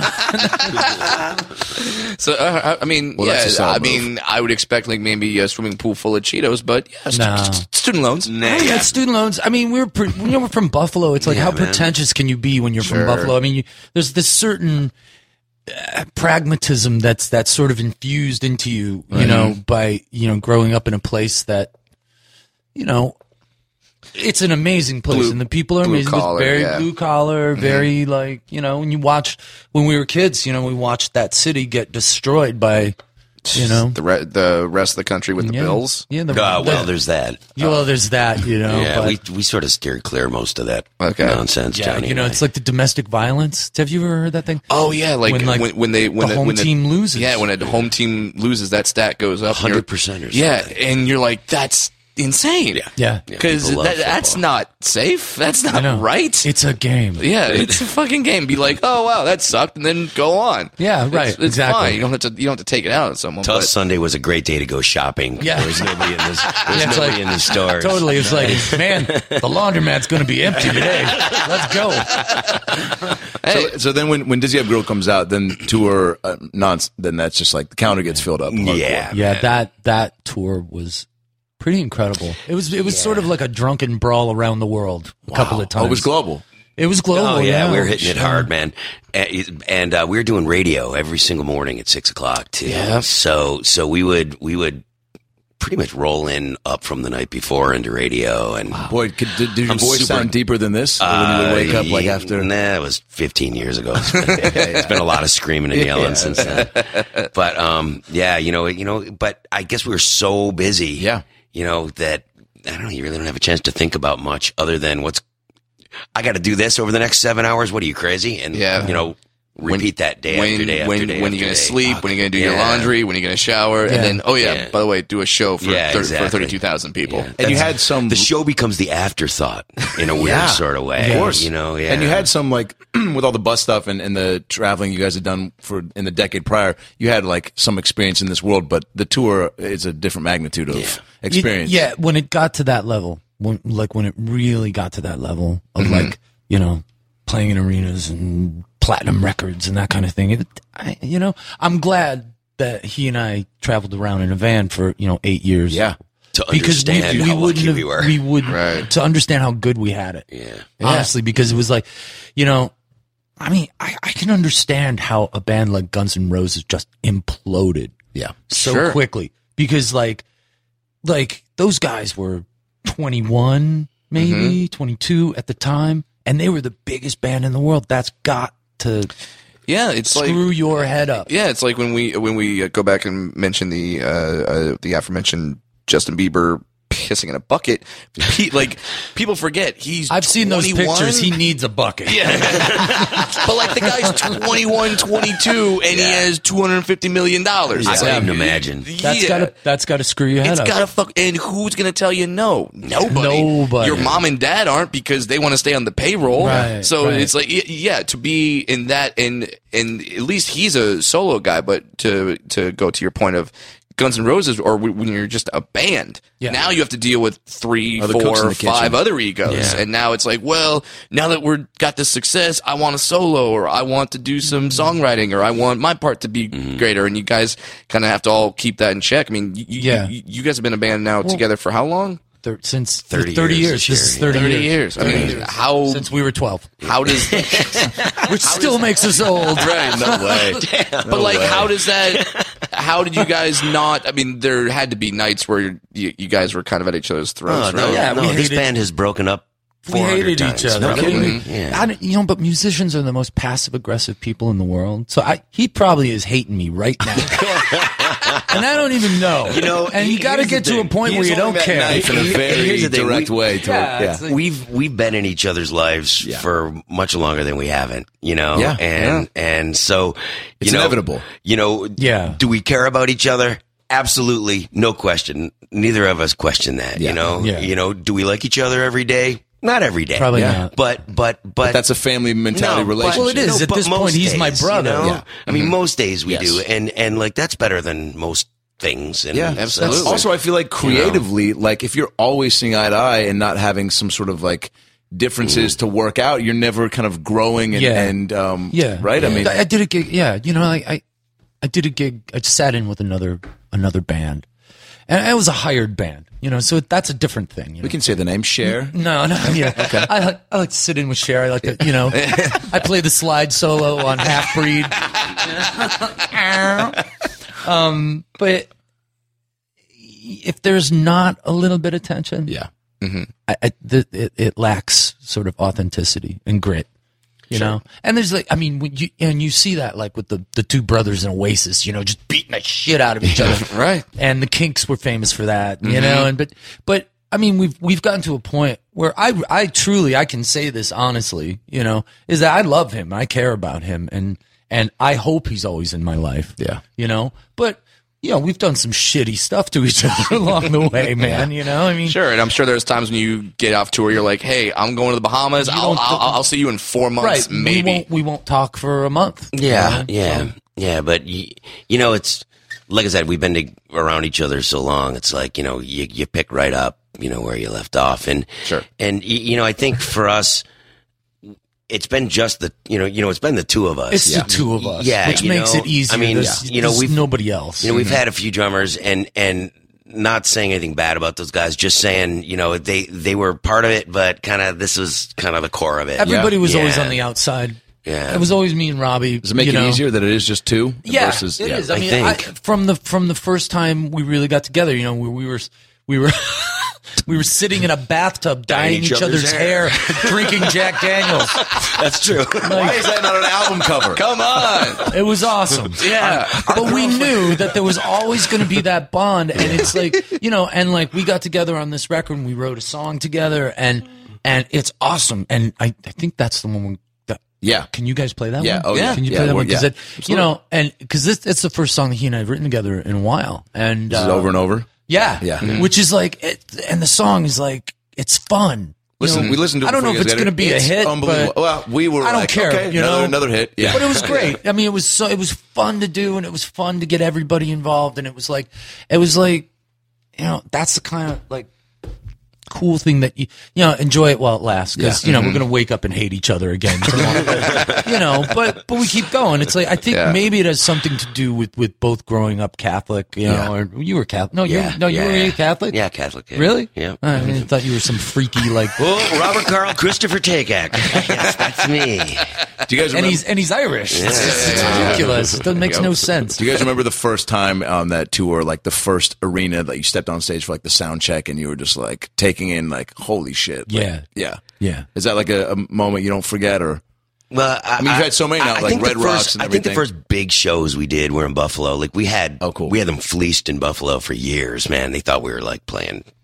So uh, I I mean, Well, that's a yeah, solid I mean, I would expect like maybe a swimming pool full of Cheetos, but yeah, st- No. st- student loans. Nah, I had student loans. I mean, we were pre- you know we're from Buffalo. It's like Yeah, how man. pretentious can you be when you're Sure. from Buffalo? I mean, you, there's this certain uh, pragmatism that's that's sort of infused into you, you know, by you know growing up in a place that, you know, it's an amazing place, Blue- and the people are blue amazing. It's collar, very yeah. blue collar, very like you know. When you watch when we were kids, you know, we watched that city get destroyed by, you know, The re- the rest of the country with the yeah, Bills. Yeah, the, Uh, well, the- there's that. yeah, well, there's that, you know. Yeah, but, we we sort of steered clear most of that Okay. nonsense, yeah, Johnny. you know, and it's I. like the domestic violence. Have you ever heard that thing? Oh yeah, like When, when like, when, they when the the, home when the- team loses. Yeah, when a home team loses, that stat goes up. and you're- one hundred percent or Yeah, something. and you're like, that's insane. Yeah. Yeah, Because people love that, that's football. not safe. That's I not know. right. It's a game. yeah, it's a fucking game. Be like, oh wow, that sucked, and then go on. Yeah, right, It's, it's exactly. fine. You don't have to. You don't have to take it out on someone. Tell But us Sunday was a great day to go shopping. Yeah. There was nobody in this. There was Yeah, it's nobody like- in the stores. Totally. It's like, man, the laundromat's going to be empty today. Let's go. hey, So, so then when, when Dizzy Up Girl comes out, then tour uh, nonsense, then that's just like the counter gets filled up. hardcore. Yeah. Yeah, man. that that tour was pretty incredible. It was it was sort of like a drunken brawl around the world a couple of times. Oh, it was global. It was global. Oh yeah, we were hitting it sure. hard, man, and, and uh, we were doing radio every single morning at six o'clock too. Yeah. So so we would we would pretty much roll in up from the night before into radio, and Boy, could, did, did your I'm voice super- sound deeper than this? Or when you would wake up like Uh, after? Nah, it was fifteen years ago. It's been, it's been a lot of screaming and yelling since then. But um, yeah, you know, you know, but I guess we were so busy, Yeah. you know, that I don't know. You really don't have a chance to think about much other than what's. I got to do this over the next seven hours. What are you crazy? And Yeah. you know, repeat that day when after day after when day. when after you're gonna day. sleep, when you're gonna do your Yeah. laundry, when you're gonna shower, Yeah. and then oh yeah, Yeah. by the way, do a show for Yeah, thir- exactly. for thirty-two thousand people. Yeah. And you had some. The show becomes the afterthought in a weird Yeah. sort of way. Of course. You know, yeah. And you had some like with all the bus stuff and, and the traveling you guys had done for in the decade prior. You had like some experience in this world, but the tour is a different magnitude of experience. Yeah, when it got to that level, when like when it really got to that level of Mm-hmm. like you know playing in arenas and platinum records and that kind of thing. It, I, you know, I'm glad that he and I traveled around in a van for you know eight years. Yeah. to Because we, understand we how wouldn't lucky have, we were. we would Right. to understand how good we had it. yeah. Honestly, because it was like, you know, I mean, I, I can understand how a band like Guns N' Roses just imploded Yeah. so Sure. quickly because like, like those guys were twenty-one, maybe twenty-two at the time, and they were the biggest band in the world. That's got to Yeah, it's like screw your head up. yeah, it's like when we when we uh, go back and mention the uh, uh, the aforementioned Justin Bieber kissing in a bucket. He, like people forget he's. I've seen those twenty-one. pictures. He needs a bucket. Yeah, but like the guy's twenty-one, twenty-two, and he has two hundred fifty million dollars. I couldn't imagine. That's Yeah. gotta that's gotta screw your head It's up. gotta fuck. And who's gonna tell you no? Nobody. Nobody. Your mom and dad aren't because they want to stay on the payroll. Right, so right. it's like, y- yeah, to be in that, and and at least he's a solo guy. But to to go to your point of Guns N' Roses, or w- when you're just a band, Yeah. now you have to deal with three, Other cooks in four, the kitchen. five other egos, Yeah. and now it's like, well, now that we're got this success, I want a solo, or I want to do some Mm-hmm. songwriting, or I want my part to be greater, and you guys kind of have to all keep that in check. I mean, you, you- Yeah. you, you guys have been a band now together for how long? Thir- since thirty thirty years years. this This is year, thirty, Thirty years. I mean, how Since we were twelve, how does which still makes us old. right? No way. But like, how does that? How did you guys not? I mean, there had to be nights where you, you guys were kind of at each other's Oh, throats, no, right? Yeah, no, we this hated- band has broken up. We four hundred hated times. each other. No Are you kidding kidding. me? Yeah. I don't- you know, but musicians are the most passive aggressive people in the world. So I, he probably is hating me right now, and I don't even know. You know, and you he- got to here's get the to a thing. point where He's you don't holding that care. knife in a Here's very the thing. direct We- way. To Yeah, yeah. it's like- We've we've been in each other's lives Yeah. for much longer than we haven't, you know. Yeah, and and so you It's know, inevitable. You know, Yeah. Do we care about each other? Absolutely, no question. Neither of us question that. Yeah. You know, Yeah. you know, do we like each other every day? Not every day, Probably Yeah. not. But but but, But that's a family mentality no, relationship. Well, it is. At but this point, most he's my days, brother. You know? Yeah. I mean, most days we Yes. do, and and like that's better than most things. And Yeah, absolutely. so- Also, I feel like creatively, like if you're always seeing eye to eye and not having some sort of like differences to work out, you're never kind of growing and, Yeah. and um, Yeah, right. I mean, I did a gig. Yeah, you know, I, I, I did a gig. I sat in with another another band, and it was a hired band. You know, so that's a different thing. You know? we can say the name Cher. No, no, yeah. okay. I like I like to sit in with Cher. I like to, you know, I play the slide solo on Half Breed. um, but if there's not a little bit of tension, Yeah, I, I, the, it, it lacks sort of authenticity and grit. You know, and there's like, I mean, when you and you see that like with the the two brothers in Oasis, you know, just beating the shit out of each other, Right. And the Kinks were famous for that, you know, and but but I mean, we've we've gotten to a point where I I truly I can say this honestly, you know, is that I love him, I care about him, and and I hope he's always in my life, Yeah. you know, but. You know, we've done some shitty stuff to each other along the way, man. You know, I mean, Sure, and I'm sure there's times when you get off tour, you're like, "Hey, I'm going to the Bahamas. I'll, don't- I'll I'll see you in four months, right? maybe." We won't we won't talk for a month. Yeah, you know? yeah, yeah. But you, you know, it's like I said, we've been to, around each other so long. It's like you know, you you pick right up, you know, where you left off, and Sure. and y- you know, I think for us, it's been just the you know, you know, it's been the two of us. It's yeah. the two of us, Yeah, which you makes know, it easier. I mean, There's- you know, there's we've nobody else. You know, we've had a few drummers, and and not saying anything bad about those guys, just saying, you know, they they were part of it, but kind of this was kind of the core of it. Everybody was Yeah. always on the outside. Yeah. It was always me and Robbie. does it make you it know. easier that it is just two? Yeah, versus, it yeah. is. I I mean, I, think. from the from the first time we really got together, you know, we, we were we were we were sitting in a bathtub, dyeing each, other's, hair, drinking Jack Daniels. That's true. Why is that not an album cover? Come on, It was awesome. yeah. But we knew that there was always going to be that bond, and it's like, you know, and like we got together on this record and we wrote a song together, and and it's awesome. And I, I think that's the one. We, that, Yeah. can you guys play that Yeah. one? Oh, yeah. Can you Yeah, play that we're- one? Because yeah. it, you know, and because this it's the first song that he and I have written together in a while, and This is uh, over and over. yeah, Yeah. which is like, it, and the song is like, it's fun. You Listen, know, we listened to it I don't know before if you it's guys got going to it. be a It's hit, unbelievable. but Well, we were I don't like, care. okay, you another, know, another hit. Yeah. But it was great. I mean, it was so it was fun to do, and it was fun to get everybody involved, and it was like, it was like, you know, that's the kind of like cool thing that you you know enjoy it while it lasts, because Yeah. you know we're gonna wake up and hate each other again tomorrow. You know, but but we keep going. It's like I think Yeah. maybe it has something to do with with both growing up Catholic. You know, Yeah. or you were Catholic. No, Yeah. you no, you yeah, were yeah. Catholic. Yeah, Catholic. Yeah. Really? Yeah. I mean, I thought you were some freaky like. Oh, Robert Carl Christopher Takak. Yes, that's me. Do you guys And remember? he's and he's Irish. It's, it's, it's ridiculous. It doesn't makes no sense. Do you guys remember the first time on that tour, like the first arena that you stepped on stage for like the sound check, and you were just like taking in like holy shit? Like, Yeah. yeah, Yeah. Is that like a, a moment you don't forget, or Well, I, mean, you've had so many now, I like think the Red first- Rocks and I think the everything. first big shows we did were in Buffalo. Like we had, Oh, cool. we had them fleeced in Buffalo for years. Man, they thought we were like playing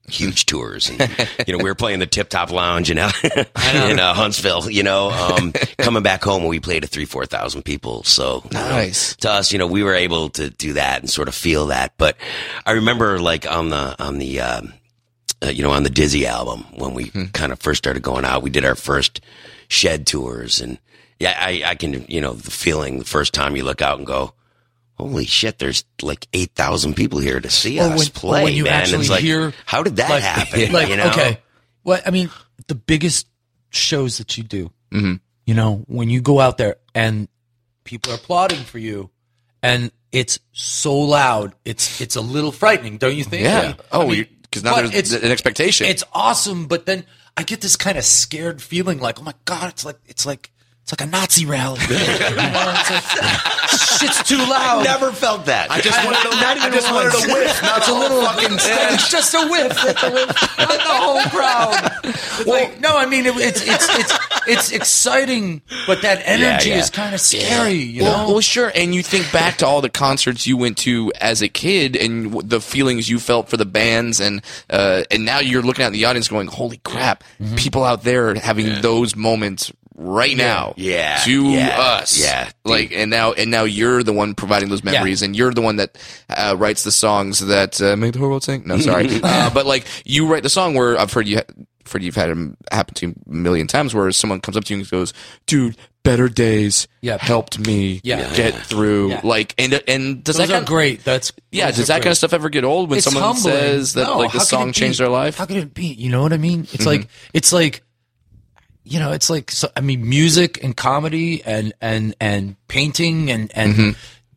huge tours. And, you know, we were playing the Tip Top Lounge in, in uh, Huntsville, you know, um, coming back home we played to three, four thousand people. So Nice. um, to us, you know, we were able to do that and sort of feel that. But I remember like on the, on the, um, uh, you know, on the Dizzy album, when we hmm. kind of first started going out, we did our first Shed tours. And yeah, I, I can, you know, the feeling the first time you look out and go, holy shit, there's like eight thousand people here to see Or us when- play, or when you man. actually It's like, hear, how did that like, happen? Like, you know? okay, well, I mean, the biggest shows that you do, mm-hmm. you know, when you go out there and people are applauding for you, and it's so loud, it's it's a little frightening, don't you think? Yeah. Like, Oh, I mean, because now but there's it's- an expectation. It's awesome, but then I get this kind of scared feeling, like, oh my god, it's like it's like it's like a Nazi rally. You know, it's like, shit's too loud. Never felt that. I just wanted to, Not even I just wanted once. to whiff. Not It's a little fucking. It's just a whiff. It's a whiff. Not the whole crowd. It's like no, I mean it, it's it's it's it's exciting, but that energy Yeah, yeah. is kind of scary. You well, know. well, sure. And you think back to all the concerts you went to as a kid, and w- the feelings you felt for the bands, and uh, and now you're looking at the audience, going, "Holy crap! Mm-hmm. People out there are having those moments right now, Yeah. to Yeah. us, Yeah. Like, and now and now you're the one providing those memories, and you're the one that uh, writes the songs that uh, make the whole world sing. No, sorry, uh, but like you write the song where I've heard you. Ha- heard you've had it happen to you a million times, where someone comes up to you and goes, "Dude, Better Days Yeah. helped me Yeah. get through." Yeah. Like, and and does Those that are kind great. That's yeah, those does are that great. kind of stuff ever get old when It's someone humbling. says that No, like the how could song it be? changed their life? How could it be? You know what I mean? It's like it's like you know, it's like so, I mean, music and comedy and and and painting and and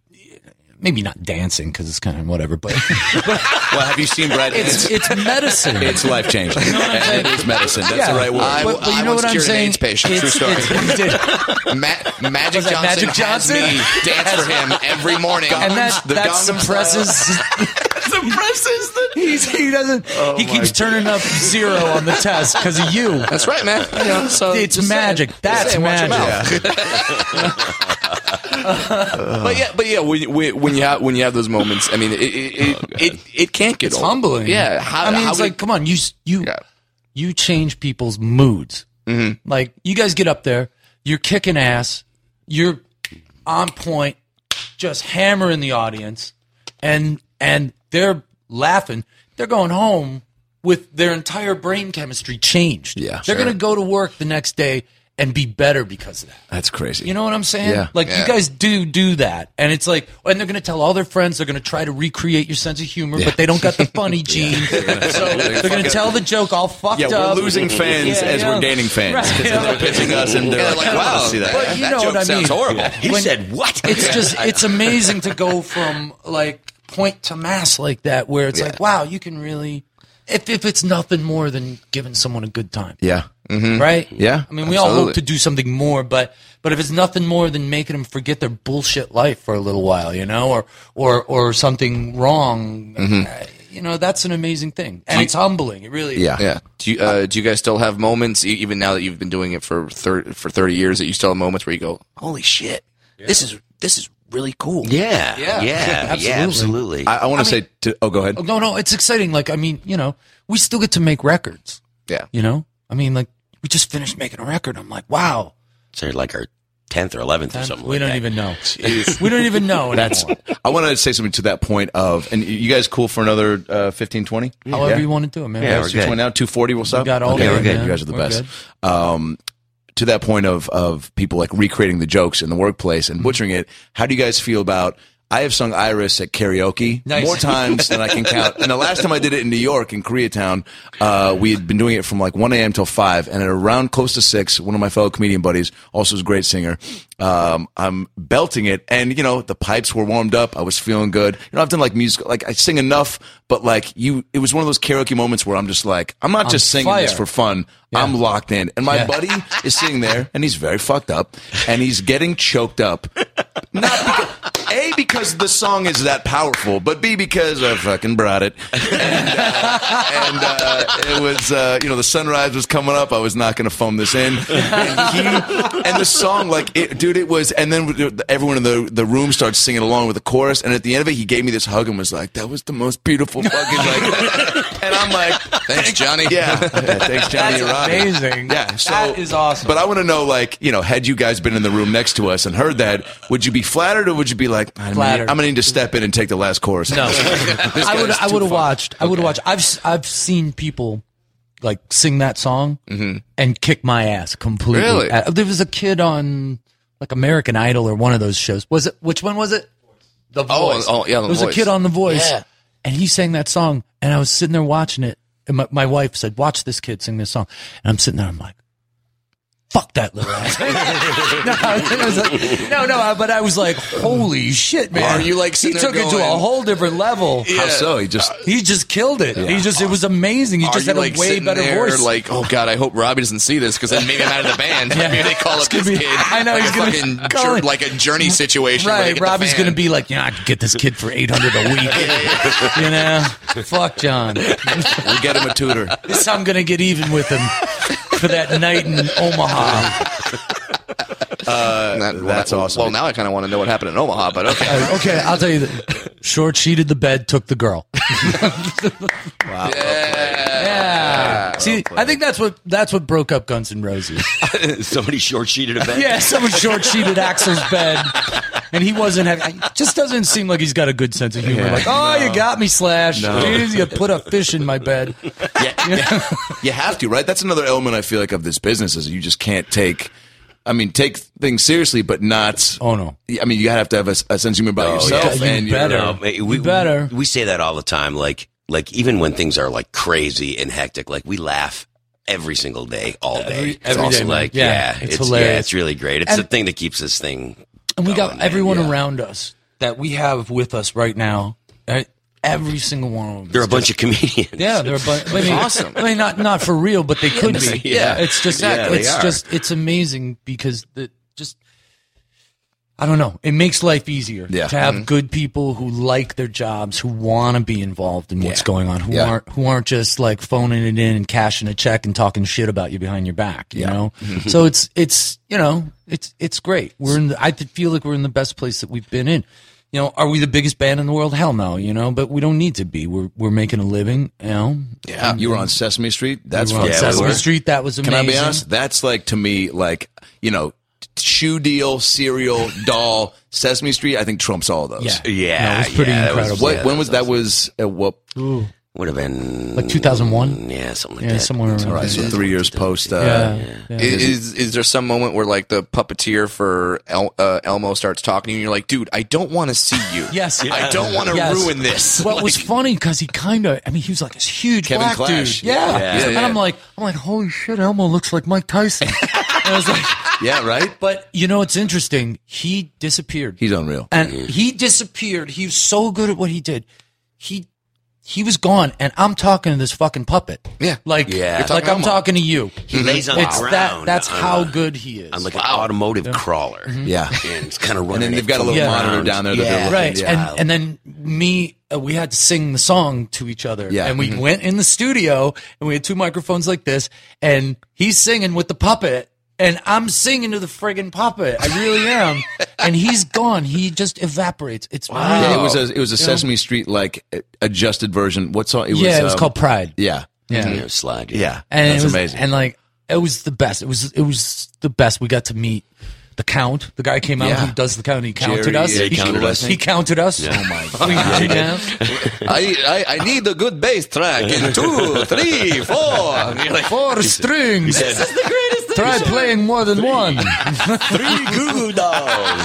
maybe not dancing because it's kind of whatever, but Well, have you seen Brad? it's it's medicine. It's life changing. It is medicine. That's Yeah. the right word. I, But- but you I know once what I'm cured an saying? AIDS patient. True It's- story. it's- Ma- Magic Was Johnson, that Magic Johnson? has me dance for him every morning. and that The that Gangnam suppresses suppresses the he's, he doesn't he keeps turning up zero on the test because of you. That's right, man. You know, so It's just magic. saying. That's Just saying, watch your magic. mouth. But yeah, but yeah, when, when when you have when you have those moments, I mean, it it it, it, it can't get It's old. humbling. Yeah, how, I mean, how it's would- like, come on, you s- you Yeah. you change people's moods. Mm-hmm. Like you guys get up there, you're kicking ass, you're on point, just hammering the audience, and and they're laughing. They're going home with their entire brain chemistry changed. Yeah, they're sure. gonna go to work the next day and be better because of that. That's crazy. You know what I'm saying? Yeah. Like Yeah. you guys do do that, and it's like, and they're gonna tell all their friends. They're gonna try to recreate your sense of humor, but they don't got the funny gene. So they're gonna tell the joke all fucked yeah, up. we're losing fans Yeah, as yeah. we're gaining fans Right, because yeah. they're pitching us and they're Yeah, like, like, I don't want wow, to see that. But you that know joke what I sounds mean. horrible. He When- said what? It's just it's amazing to go from like point to mass like that, where it's like, wow, you can really. If, if it's nothing more than giving someone a good time. Yeah. Right? Yeah, I mean, we all hope absolutely. to do something more, but but if it's nothing more than making them forget their bullshit life for a little while, you know, or or or something wrong, uh, you know, that's an amazing thing, and it's humbling. It really is. Yeah. Yeah. Do you uh, do you guys still have moments, e- even now that you've been doing it for thirty for thirty years, that you still have moments where you go, "Holy shit, this is this is really cool." Yeah, Yeah. yeah, yeah, Absolutely. absolutely. I, I want to say, to, oh, go ahead. No, no, it's exciting. Like, I mean, you know, we still get to make records. Yeah. You know, I mean, like we just finished making a record. I'm like, wow. So like our tenth or eleventh or something we like don't that. even know. we don't even know. That's. anymore. I want to say something to that point of, and you guys cool for another uh, fifteen, twenty? However you want to do it, man. Yeah, We're we're two twenty now, two forty, what's up? got all okay, day, we're good. man. You guys are the We're best. Um, to that point of of people like recreating the jokes in the workplace and butchering it, how do you guys feel about? I have sung Iris at karaoke Nice. more times than I can count. And the last time I did it in New York, in Koreatown, uh, we had been doing it from like one a.m. till five. And at around close to six, one of my fellow comedian buddies, also is a great singer, um, I'm belting it. And, you know, the pipes were warmed up. I was feeling good. You know, I've done like music, like I sing enough, but like you, it was one of those karaoke moments where I'm just like, I'm not just singing this fire. for fun. I'm locked in. And my Yeah. buddy is sitting there and he's very fucked up and he's getting choked up. Not because, A, because the song is that powerful, but B, because I fucking brought it. And, uh, and uh, it was, uh, you know, the sunrise was coming up. I was not going to phone this in. And, he, and the song, like, it, dude, it was, and then everyone in the, the room started singing along with the chorus. And at the end of it, he gave me this hug and was like, that was the most beautiful fucking, like, and I'm like, Thanks, Johnny. yeah, yeah thanks, Johnny. You're right. Amazing. Yeah, so, that is awesome. But I want to know, like, you know, had you guys been in the room next to us and heard that, would you be flattered or would you be like, I'm Flattered. going to need to step in and take the last chorus? No, I would. I would have watched. I would have Okay. watched. I've s- I've seen people like sing that song and kick my ass completely. Really? Uh, there was a kid on like American Idol or one of those shows. Was it? Which one was it? The Oh, Voice. oh, yeah, The There was a Voice. kid on The Voice, Yeah. and he sang that song, and I was sitting there watching it, and my, my wife said, "Watch this kid sing this song," and I'm sitting there, I'm like, fuck that little ass. no, I was like, no, no, but I was like, holy shit, man. Are you, like, he sitting there took it to a going- whole different level. How so? He just, He just killed it. He just, it was amazing. He Are just you had a like way sitting better there voice. like, oh god, I hope Robbie doesn't see this because then maybe I'm out of the band. Yeah. Maybe they call It's up gonna this be- kid. I know, like he's a gonna fucking call jour- it- like a journey situation. where they right. get the Robbie's fan. going to be like, yeah, I could get this kid for eight hundred a week. You know? Fuck John. we'll get him a tutor. This I'm going to get even with him for that night in Omaha. Uh, that, that's well, awesome. Well, now I kind of want to know what happened in Omaha, but okay. Uh, okay, I'll tell you. The, short sheeted the bed, took the girl. Wow. Yeah. See, I think that's what that's what broke up Guns N' Roses. Somebody short sheeted a bed. Yeah, someone short sheeted Axl's bed, and he wasn't having. It just doesn't seem like he's got a good sense of humor. Yeah, like, oh, no. you got me, Slash. No. Jeez, you put a fish in my bed. Yeah, yeah. You have to, right? That's another element I feel like of this business is you just can't take. I mean, take things seriously, but not. Oh no. I mean, you have to have a, a sense of humor about Oh, yourself, yeah, you and you're- better. No, we, we, You better. we say that all the time. Like, like even when things are like crazy and hectic, like we laugh every single day, all day. Every- it's every also day, man. like, Yeah, yeah, it's it's, hilarious. yeah, it's really great. It's And- the thing that keeps this thing. And we got going, man. everyone Yeah. around us that we have with us right now. uh, Every single one of them. They're a is bunch of comedians. Yeah, they're a bunch. I mean, Awesome. I mean, not not for real, but they could be. Yeah. it's just Yeah, they it's are. just it's amazing because the just I don't know. It makes life easier Yeah. to have good people who like their jobs, who want to be involved in what's Yeah. going on, who Yeah. aren't who aren't just like phoning it in and cashing a check and talking shit about you behind your back. You know, so it's it's you know it's it's great. We're in. The, I feel like we're in the best place that we've been in. You know, are we the biggest band in the world? Hell no, you know, but we don't need to be. We're we're making a living, you know. Yeah, you were on Sesame Street. That's We were on fun. Yeah, we Sesame were. Street. That was Can amazing. I be honest? That's like to me, like you know, shoe deal, cereal, doll, Sesame Street. I think trumps all of those. Yeah. Yeah, No, it was pretty yeah, that incredible. What? yeah, when was that? Was uh, what? Would have been Like two thousand one? Yeah, something like Yeah, that. somewhere around All right, so there. three years post. Uh, Yeah, yeah. Is is there some moment where like the puppeteer for El, uh, Elmo starts talking to you and you're like, dude, I don't want to see you. Yes. I don't want to Yes. ruin this. Well, it was Like, funny because he kind of, I mean, he was like this huge Kevin black Clash. dude. Yeah. Yeah, and yeah. I'm like, I'm like, holy shit, Elmo looks like Mike Tyson. And I was like, yeah, right. but you know, it's interesting. He disappeared. He's unreal. And he disappeared. He was so good at what he did. He he was gone, and I'm talking to this fucking puppet. Yeah. like Yeah. You're like talking I'm Elmo. talking to you. He lays on It's the that. ground. That's on how a- good he is. on like an automotive crawler. Yeah. And it's kind of And running. then they've it got a from little the monitor ground. down there that they're Yeah. looking- Right, Yeah. and and then me, uh, we had to sing the song to each other, Yeah. and we went in the studio, and we had two microphones like this, and he's singing with the puppet, and I'm singing to the friggin' puppet. I really am, and he's gone. He just evaporates. It's Yeah, really, it was a it was a Sesame Street like adjusted version. What song? It was, yeah, it was um, called Pride. Yeah, Yeah, You know, slide. yeah. and That's it was amazing. and like it was the best. It was it was the best. We got to meet the Count. The guy came out Yeah. who does the Count. He counted Jerry, us. yeah, he he, counted us. He counted us. Oh my god! Yeah. I, I I need a good bass track in two, three, four. And you're like, Four strings. This is the greatest thing. Try playing more than one. Three Goo Goo Dolls.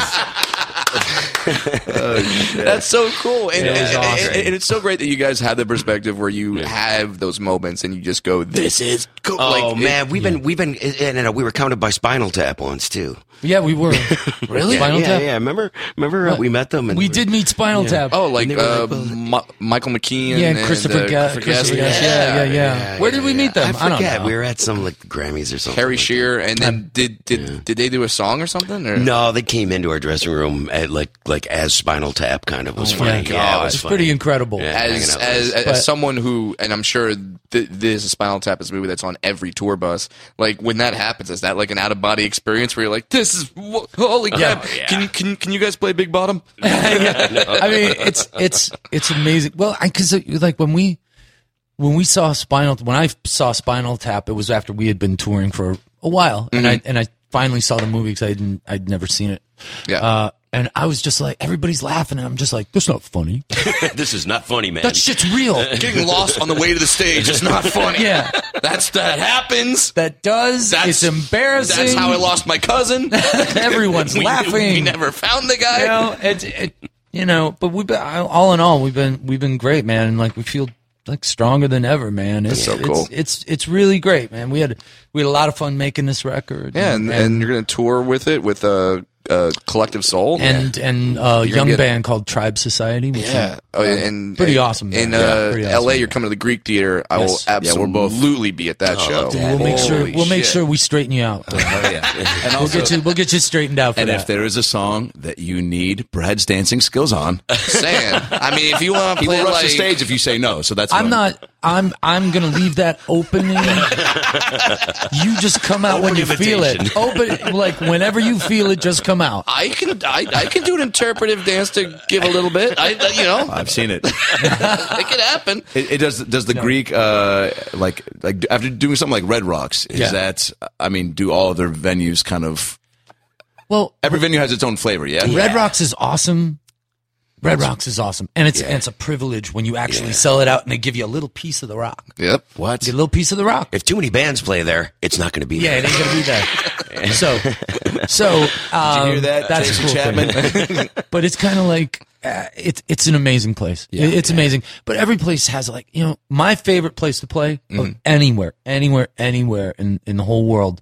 that's so cool, and, Yeah, and, it's and- awesome. and- and it's so great that you guys have the perspective where you have those moments and you just go, "This is cool." Oh Like, it- man, we've been we've been and, and, uh, we were counted by Spinal Tap once too. Yeah, we were. Really? Yeah, Spinal yeah, Tap? yeah. Remember, remember uh, we met them. And We did meet Spinal Tap. Oh, like, And they were uh, like, well, Mi- Michael McKean yeah, and Christopher, uh, Ga- Christopher Christopher Guest. Guest. Yeah, yeah, yeah. Where did we meet them? I don't forget. know. We were at some like Grammys or something. Harry like Shearer, and then did did did they do a song or something? Or? that. No, they came into our dressing room at like like like as Spinal Tap kind of was Oh, funny. yeah. Yeah, it was It's funny. pretty incredible. Yeah. As, hanging out as, with as, But- someone who, and I'm sure th- this is Spinal Tap is a movie that's on every tour bus. Like when that happens, is that like an out of body experience where you're like, "This is wh- holy crap! Oh, yeah. Can you can can you guys play Big Bottom?" Yeah. I mean, it's it's it's amazing. Well, because like when we when we saw Spinal when I saw Spinal Tap, it was after we had been touring for a while, and I and I finally saw the movie because I didn't I'd never seen it. Yeah. Uh, and I was just like, everybody's laughing, and I'm just like, that's not funny. This is not funny, man. That shit's real. Getting lost on the way to the stage is not funny. Yeah. That's that happens. That does. That's it's embarrassing. That's how I lost my cousin. Everyone's we, laughing. We never found the guy. You know, it, it, you know, but we've been all in all, we've been we've been great, man, and like we feel like stronger than ever, man. It's That's so cool. It's, it's it's really great, man. We had we had a lot of fun making this record. Yeah, and, and you're gonna tour with it with a. Uh, Collective Soul and and uh, You're young gonna get- band called Tribe Society. Which yeah, oh, yeah, and pretty and, awesome band. In Yeah, uh, pretty L A, awesome you're coming to the Greek Theater. I Yes. will Yeah, we're both- absolutely be at that show. Dude, we'll make sure Holy we'll make shit. sure we straighten you out. Oh, yeah. And We'll also, get you we'll get you straightened out for and that. if there is a song that you need Brad's dancing skills on, Saying, I mean, if you want to he play will rush like the stage if you say no. So that's I'm fine. not. I'm. I'm gonna leave that opening. You just come out when you feel it. Open, like whenever you feel it, just come out. I can, I, I can do an interpretive dance to give a little bit. I, you know, I've seen it. it could happen. It, it does. Does the Greek uh, like like after doing something like Red Rocks? Is Yeah. that? I mean, do all of their venues kind of? Well, Every venue has its own flavor. Yeah. Red Rocks is awesome. Red Rocks is awesome, and it's and it's a privilege when you actually sell it out and they give you a little piece of the rock. Yep. What? Get a little piece of the rock. If too many bands play there, it's not going to be Yeah, there. it ain't gonna be there. So, so um, Did you hear that, That's Jason a cool Chapman? thing. But it's kind of like uh, it's it's an amazing place. It- it's amazing. But every place has like you know my favorite place to play of anywhere, anywhere, anywhere in in the whole world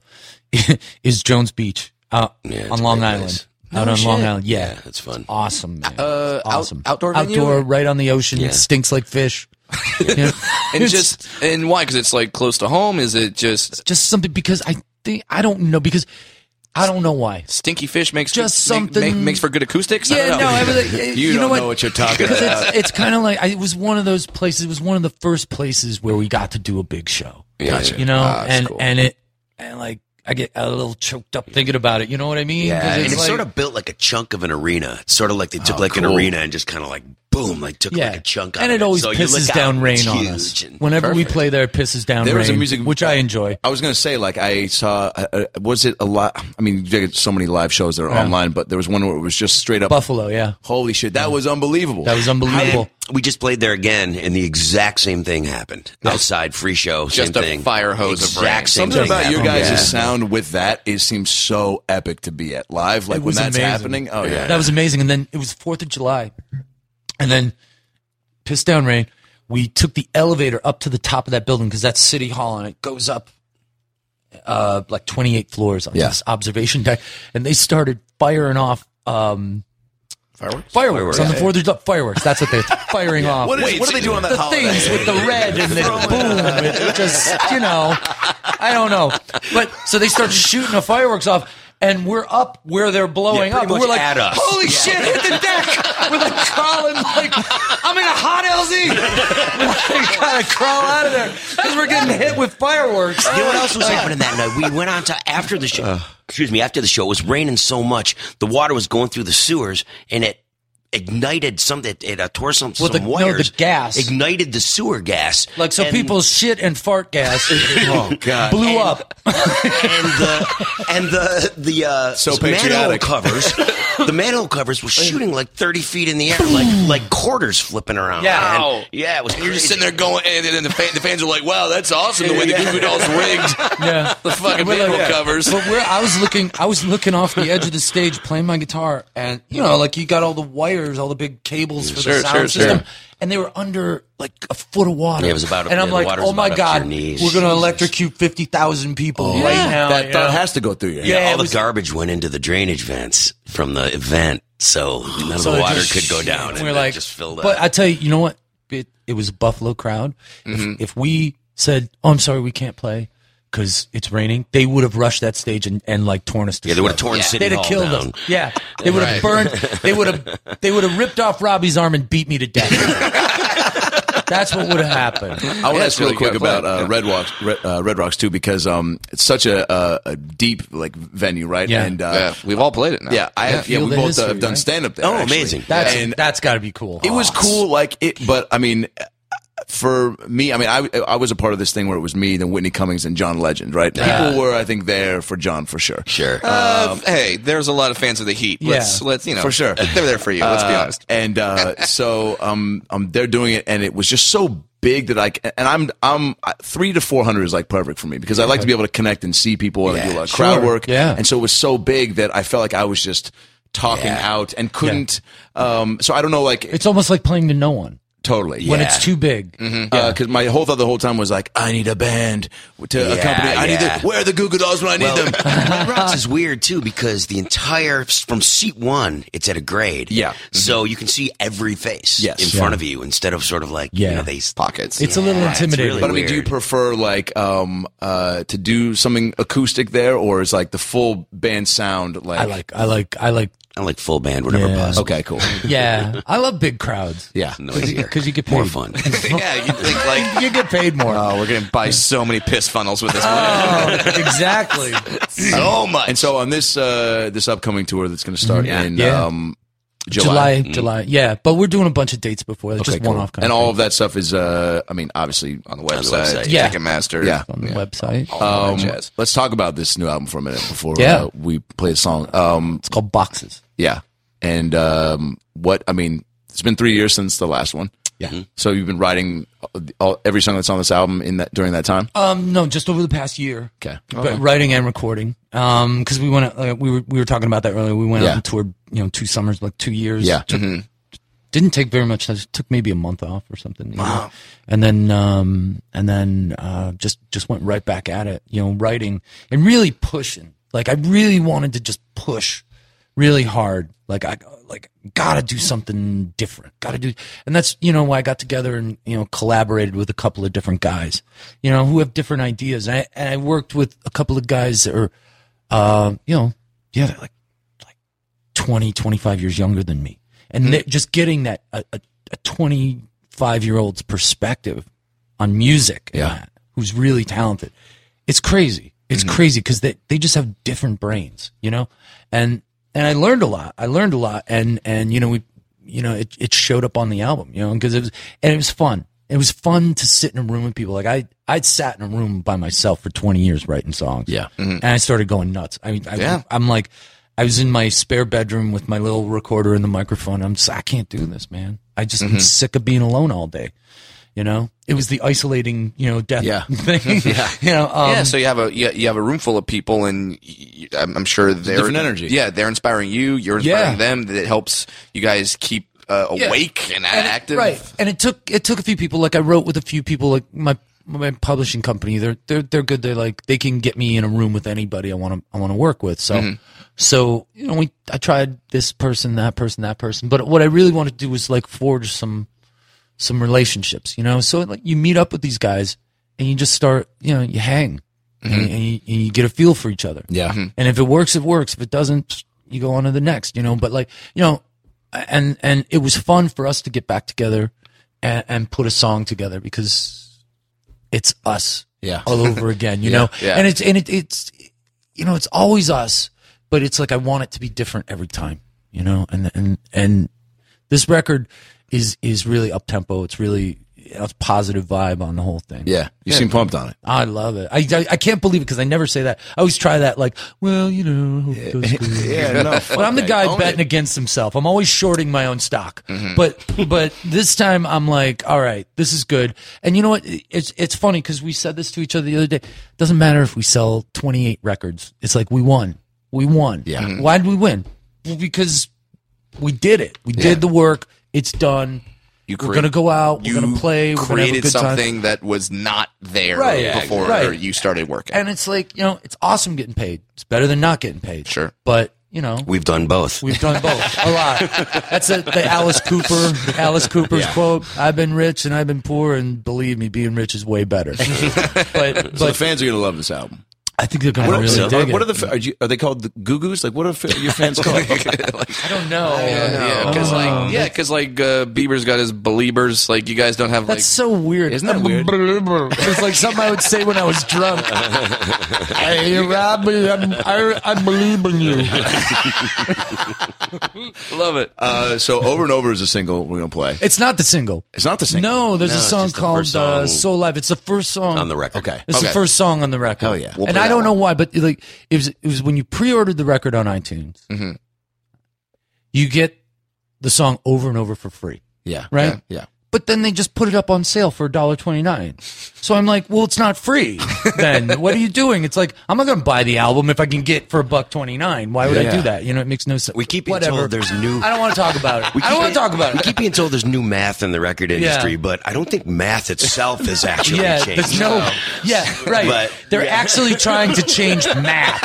is Jones Beach out Yeah, it's on a Long great Island. place. Out on Long Island, yeah, Yeah, it's fun. awesome, man. Uh, out- awesome. outdoor venue? outdoor, right on the ocean. Yeah. It stinks like fish. You know? And It's just and why? Because it's like close to home. Is it just just something because I think I don't know because I don't know why. stinky fish makes Just make- something- make- makes for good acoustics? I Yeah, don't no, know. everything. You, you, don't know know what? what you're talking Because about. it's, it's kind of like I, it was one of those places. It was one of the first places where we got to do a big show. Gotcha. You know, Ah, that's and cool. and it and like I get a little choked up thinking about it. You know what I mean? 'Cause And it's it's like- sort of built like a chunk of an arena. It's sort of like they took Oh, like an cool. arena and just kind of like boom, like took yeah, like a chunk out and of it always So you pisses look down out, rain it's on huge us. and- Whenever we Perfect. play there, it pisses down There rain, was a music, which I enjoy. I was gonna say, like I saw, uh, uh, was it a lot? I mean, you get so many live shows that are Yeah. online, but there was one where it was just straight up. Buffalo, yeah, Holy shit, that was unbelievable. that was unbelievable. We just played there again, and the exact same thing happened. Outside, free show, Just same a thing. fire hose of exact rain. Same Something thing about your happened. guys' Yeah. sound with that is seems so epic to be at live. Like It when was that's amazing. happening. Oh yeah. That was amazing. And then it was Fourth of July, and then pissed down rain. We took the elevator up to the top of that building because that's City Hall, and it goes up uh, like twenty-eight floors on Yeah. this observation deck, and they started firing off um, Fireworks? fireworks on the Fourth of July. Fireworks. That's what they're firing off. What, is, what do they do on that the holiday? things with the red and the boom. It just, you know, I don't know. But so they start shooting the fireworks off, and we're up where they're blowing Yeah, up. pretty And we're much like, at us. holy shit, hit the deck. We're like crawling, like, I'm in a hot L Z. We gotta crawl out of there because we're getting hit with fireworks. You know what else was happening that night? We went on to after the show. excuse me. After the show, it was raining so much, the water was going through the sewers, and it ignited some. It, it uh, tore some, Well, some the- no, wires. the gas. ignited the sewer gas. Like, so And- people's shit and fart gas Oh God. blew up. and the and the the uh, So manhole patriotic. covers, the manhole covers were shooting like thirty feet in the air, like like quarters flipping around. Yeah. And- Ow. yeah, it was. You're just crazy. sitting there going, and then the, fan, the fans are like, "Wow, that's awesome!" The way the Goo Goo Dolls rigged Yeah, the fucking We're like- manhole covers. But where I was looking, I was looking off the edge of the stage, playing my guitar, and you know, like you got all the wires, all the big cables for Sure, the sound sure, system, sure. and they were under like a foot of water. Yeah, it was about- and I'm yeah, the like, water was oh my about up to god, your knees. we're gonna Jesus. electrocute fifty thousand people right now. That you thought know? has to go through your head. Yeah, all it the was- garbage went into the drainage vents from the event, so none of So the it water just- could go down, and We're it like, just filled but up. I tell you, you know what? It, it was a Buffalo crowd. Mm-hmm. If, if we said, "Oh, I'm sorry, we can't play," because it's raining, they would have rushed that stage and, and like torn us to Yeah, they would have shreds. torn City They'd have Hall killed down. us. Yeah, they would have burned. They would have. They would have ripped off Robbie's arm and beat me to death. That's what would have happened. I want to ask real really quick good about plan. uh, Red Rocks, Red, uh, Red Rocks too, because um, it's such a, a, a deep like venue, right? Yeah. And uh, Yeah, we've all played it now. yeah, I have. Yeah, Feel we the both uh, history, have done right? stand up there. Oh, actually. amazing. That's And that's got to be cool. it was cool, like it. But I mean, for me, I mean, I I was a part of this thing where it was me, then Whitney Cummings and John Legend, right? People were, I think, there for John for sure. Sure. Uh, hey, there's a lot of fans of the Heat. Let's, Yeah. let's you know, For sure. they're there for you. Let's be Uh, honest. And uh, so um, um, they're doing it, and it was just so big that I and I'm I'm three to four hundred is like perfect for me because I like to be able to connect and see people and Yeah, do a lot of sure. crowd work. Yeah. And so it was so big that I felt like I was just talking Yeah. out and couldn't. Um, so I don't know, like It's almost like playing to no one totally when Yeah. it's too big. because my whole thought the whole time was like, I need a band to Yeah, accompany. I need yeah. the where are the Goo Goo Dolls when I need Well, them. Red Rocks is weird too because the entire from seat one, it's at a grade. Yeah. so you can see every face Yes. in Yeah. front of you instead of sort of like Yeah. you know they Pockets. It's a little Yeah, it's intimidating. really But I mean, do you weird. prefer like um uh to do something acoustic there, or is like the full band sound like? I like. I like. I like. I like full band whenever Yeah. possible. Okay, cool. Yeah, I love big crowds. Yeah. Noisier Because you get paid more fun. yeah, you think like, You get paid more. oh, we're gonna buy so many piss funnels with this. Oh, exactly. so much. And so on this uh this upcoming tour that's going to start Yeah. in Yeah. um July, July. July, Yeah, but we're doing a bunch of dates before. Just Okay, one cool. off kind And of all thing. of that stuff is uh I mean obviously on the the website, website. Yeah. Ticketmaster. Yeah. on the website. all um, that jazz. let's talk about this new album for a minute before Yeah. uh, we play a song. Um It's called Boxes. yeah. And um what I mean it's been three years since the last one. Yeah. So you've been writing all, every song that's on this album in that during that time? Um, no, just over the past year. Okay. But writing and recording. Um, because we went, uh, we were we were talking about that earlier. We went Yeah. out and toured, you know, two summers, like two years. Yeah. Took- Didn't take very much. It took maybe a month off or something. You know? And then, um, and then, uh, just just went right back at it. You know, writing and really pushing. Like I really wanted to just push really hard. Like I like gotta do something different. Gotta do, and that's you know why I got together and you know collaborated with a couple of different guys, you know, who have different ideas. And I and I worked with a couple of guys that are, uh, you know, yeah, they're like like twenty, twenty-five years younger than me, and they're just getting that a, a, a twenty-five year old's perspective on music. and Yeah. that, who's really talented. It's crazy. It's crazy because they they just have different brains, you know, and. And I learned a lot. I learned a lot, and and you know we, you know it, it showed up on the album, you know, because it was and it was fun. It was fun to sit in a room with people. Like I I'd sat in a room by myself for twenty years writing songs. Yeah. and I started going nuts. I mean, I, Yeah. I'm like, I was in my spare bedroom with my little recorder and the microphone. I'm just, I can't do this, man. I just I'm sick of being alone all day. You know, it was the isolating, you know, death Yeah. thing. yeah, you know, um, yeah, so you have a you you have a room full of people, and y- I'm I'm sure they're different energy. Yeah, they're inspiring you. You're inspiring Yeah. them. That helps you guys keep uh, awake and, And it- active. right? And it took it took a few people. Like I wrote with a few people. Like my my publishing company, they're they're they're good. They're like they can get me in a room with anybody I want to I want to work with. So so you know we I tried this person, that person, that person. But what I really wanted to do was like forge some some relationships. You know, so like you meet up with these guys and you just start. You know, you hang and, and, you, and you get a feel for each other. Yeah. And if it works, it works. If it doesn't, you go on to the next, you know, but like, you know, and, and it was fun for us to get back together and, and put a song together because it's us Yeah. all over again, you know, yeah. and it's, and it, it's, you know, it's always us, but it's like, I want it to be different every time, you know, and, and, and this record is, is really up tempo. It's really, you know, it's positive vibe on the whole thing. Yeah. You seem pumped on it. I love it. I, I, I can't believe it because I never say that. I always try that, like, well, you know, I hope it goes good. Yeah, no. But I'm the guy betting against himself. I'm always shorting my own stock. But but this time I'm like, all right, this is good. And you know what? It's it's funny because we said this to each other the other day. It doesn't matter if we sell twenty-eight records. It's like we won. We won. Yeah. Why did we win? Well, because we did it. We did the work. It's done. You We're cre- gonna go out. We're you gonna play. We're gonna have a created good time. something that was not there Right, before right. you started working. And it's like, you know, it's awesome getting paid. It's better than not getting paid. Sure. But, you know, We've done both. we've done both a lot. That's a, the Alice Cooper, Alice Cooper's quote. I've been rich and I've been poor, and believe me, being rich is way better. but So the but fans are gonna love this album. I think they're going to What, really are, dig what it. are the? Are, you, are they called the Goo Goos? Like, what are fa- your fans called? I don't know. Yeah, because Oh. like, yeah, because like uh, Bieber's got his Beliebers. Like, you guys don't have like. That's so weird. Isn't that weird? It's like something I would say when I was drunk. Hey, Robbie, I'm, I, I believe in you. Love it. Uh, so over and over is a single we're gonna play. It's not the single. It's not the single. No, there's No, a it's song just the called first uh, song "So Live." It's the first song on the record. Okay. It's Okay. the first song on the record. Hell yeah. We'll and play I that don't know one. why, but like it was, it was when you pre-ordered the record on iTunes, Mm-hmm. you get the song over and over for free, Yeah. right? Yeah. But then they just put it up on sale for one dollar and twenty-nine cents. So I'm like, well, it's not free. Then what are you doing? It's like, I'm not going to buy the album if I can get for a buck twenty-nine. Why would I Yeah. do that? You know, it makes no sense. We keep being Whatever. told there's new. I don't want to talk about it. I don't want to talk about We it. keep being told there's new math in the record industry, Yeah. but I don't think math itself has actually Yeah, changed. there's no. Yeah, right. But- They're actually trying to change math.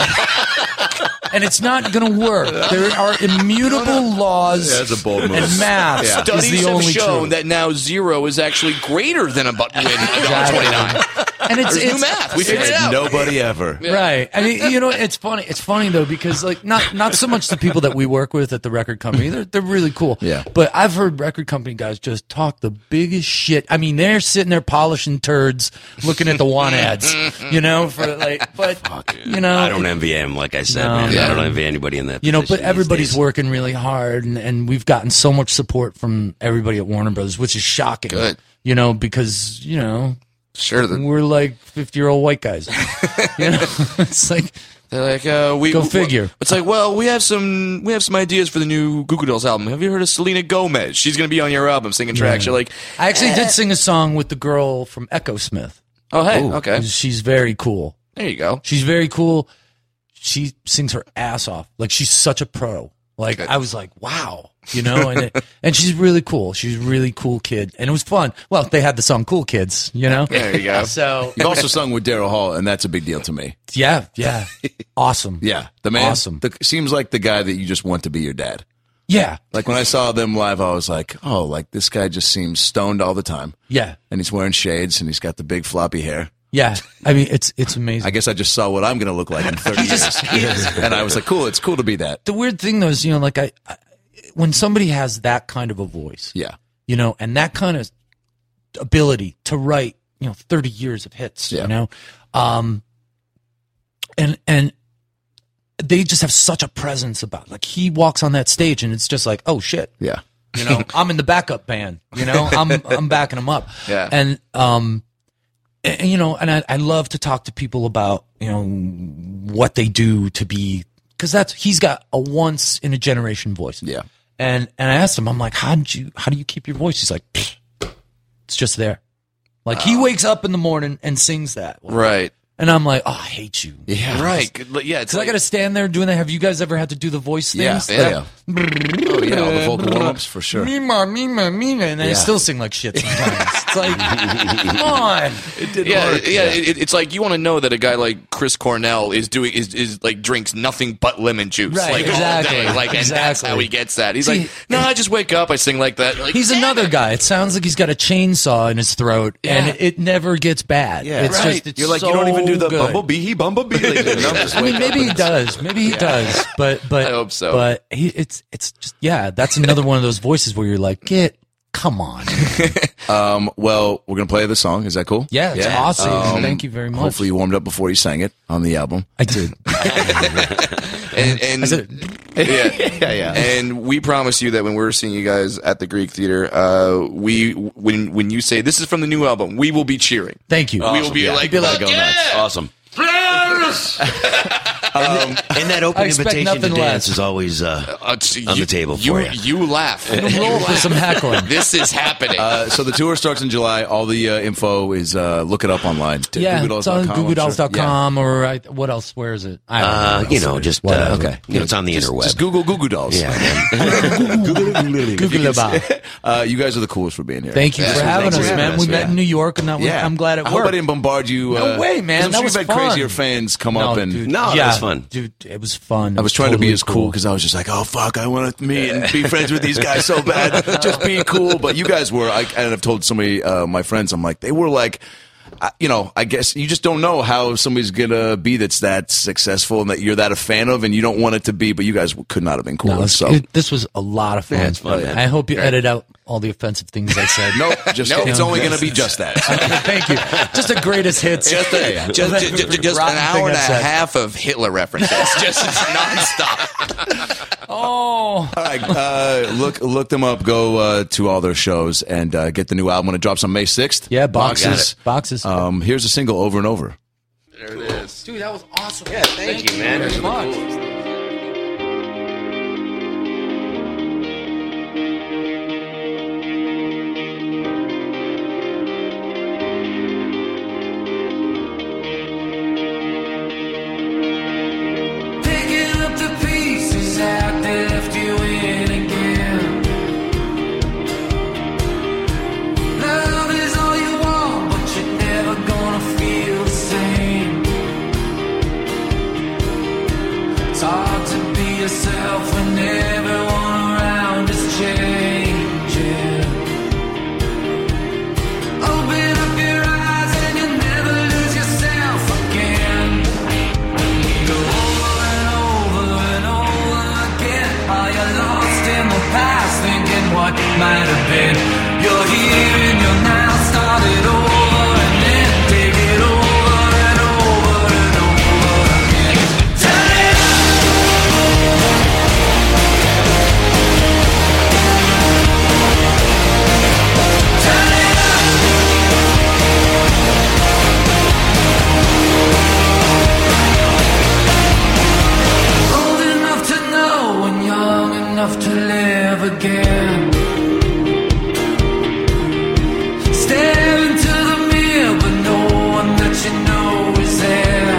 And it's not going to work. There are immutable laws, Yeah, that's a bold move. and math Yeah. is Studies the have only shown truth. that now zero is actually greater than a button win Exactly. twenty-nine. And it's, There's it's new math. We figured it out. Nobody ever. Right. I mean, you know, it's funny. It's funny though because like not not so much the people that we work with at the record company. They're they're really cool. Yeah. But I've heard record company guys just talk the biggest shit. I mean, they're sitting there polishing turds, looking at the want ads, you know, for like. But you know, I don't envy him, like I said, No, man. yeah. I don't envy anybody in that. You know, position but these everybody's days. working really hard, and, and we've gotten so much support from everybody at Warner Brothers, which is shocking. Good. You know, because you know Sure. the- we're like fifty-year-old white guys. You know, it's like They're like, uh, we Go figure. It's like, well, we have some, we have some ideas for the new Goo Goo Dolls album. Have you heard of Selena Gomez? She's going to be on your album singing tracks. You're like, I actually did sing a song with the girl from Echo Smith. oh, hey, okay, She's very cool. there you go. She's very cool. She sings her ass off. Like she's such a pro. Like Good. I was like, wow, you know, and it, and she's really cool. She's a really cool kid, and it was fun. Well, they had the song "Cool Kids," you know. There you go. So You've also sung with Daryl Hall, and that's a big deal to me. yeah, yeah, awesome. Yeah, the man Awesome. The, seems like the guy that you just want to be your dad. Yeah, Like when I saw them live, I was like, oh, like this guy just seems stoned all the time, yeah, and he's wearing shades, and he's got the big floppy hair. yeah. I mean, it's it's amazing. I guess I just saw what I'm going to look like in thirty years, and I was like, cool, it's cool to be that. the weird thing though is, you know, like I, I when somebody has that kind of a voice, Yeah, you know, and that kind of ability to write, you know, thirty years of hits, Yeah. you know, um, and and they just have such a presence about. Like he walks on that stage, and it's just like, oh shit, yeah. you know, I'm in the backup band, you know, I'm I'm backing him up, Yeah. and um, and, and, you know, and I I love to talk to people about, you know, what they do to be, because that's he's got a once in a generation voice, Yeah. and and I asked him, I'm like, how did you how do you keep your voice? He's like, "Pfft, it's just there. Like he wakes up in the morning and sings that, Right. and I'm like, oh, I hate you. Yeah. Right. Good. Yeah. It's Because I like, got to stand there doing that. Have you guys ever had to do the voice Yeah, things? yeah, yeah. Oh, yeah, all the vocal warm-ups for sure. Mima, mima, mina, and I Yeah. still sing like shit sometimes. It's like, come on. yeah, yeah. It, it's like you want to know that a guy like Chris Cornell is doing is, is like drinks nothing but lemon juice, Right, like exactly, all day, like, and that's exactly. how he gets that. He's See, like, no, I just wake up, I sing like that. Like, He's another guy. It sounds like he's got a chainsaw in his throat, and Yeah. it, it never gets bad. Yeah. It's Right. just, it's You're like, so you don't even do the good. bumblebee, he bumblebee. Like, no, just I mean, wake maybe up he and- does. Maybe he does. But but I hope so. But he, it's it's just yeah. That's another one of those voices where you're like, get come on. Um, well, we're gonna play the song. Is that cool? Yeah, it's awesome. Um, Thank you very much. Hopefully, you warmed up before you sang it on the album. I did. and, and I said, yeah, Yeah, yeah. And we promise you that when we're seeing you guys at the Greek Theater, uh, we when when you say this is from the new album, we will be cheering. thank you. We will be Yeah. like, Be like, "Fuck go yeah!" nuts. Awesome. Um, And that open I expect invitation to nothing dance less. is always uh, Uh, t- on you- the table you, for you. You laugh. Roll for some heckling. This is happening. Uh, so the tour starts in July. All the uh, info is uh, look it up online. Yeah, it's on Goo goo goo dolls dot I'm sure. com or I, what else? Where is it? I don't uh, know. you know, just uh, Whatever. Okay. You know, it's on the Yeah. just, interweb. just Google Goo Goo Dolls. Yeah, man. Google about. Uh, you guys are the coolest for being here. Thank you Yeah, for so having thanks us, for man. having We us, met yeah. in New York, and that was, Yeah, I'm glad it I worked. hope I didn't bombard you. No uh, way, man. 'cause I'm That sure was you've had fun. crazier fans come No, up and dude. No, Yeah. that's fun. Dude, it was fun. It I was trying to be totally as cool because I was just like, oh fuck, I want to meet and be friends with these guys so bad. Just be cool. But you guys were, I, and I've told so many uh, my friends, I'm like, they were like, I, you know, I guess you just don't know how somebody's gonna be that's that successful and that you're that a fan of, and you don't want it to be. But you guys could not have been cooler. No, it's- so it- this was a lot of fun. Yeah, it's fun, man. I hope you edit out all the offensive things I said. no, just No. it's only gonna be just that. Thank you. Just the greatest hits. Just, a, just, just, just, just an Rotten hour thing and a I've said. half of Hitler references, just nonstop. Oh, All right, uh, look look them up. Go uh, to all their shows and uh, get the new album when it drops on May sixth. yeah, Got boxes, it. boxes. Um, here's a single, Over and Over. There it is. Dude, that was awesome. Yeah, thank, you, man. very much. Picking up the pieces that left you in again. Love is all you want, but you're never gonna feel the same. It's hard to be yourself when everyone around is changing. Open up your eyes and you'll never lose yourself again. Go over and over and over again while you're lost in the past, thinking what might have been. You're here and you're now, start it over and then take it over and over and over again. Turn it up. Turn it up. Old enough to know and young enough to live again. Stare into the mirror, but no one that you know is there.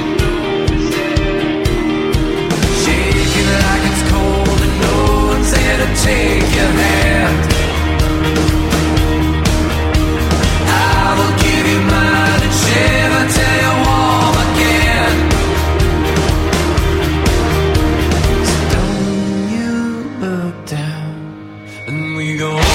Shaking like it's cold and no one's there to take your hand. I will give you mine and shiver till you're warm again. So don't you look down, and we go.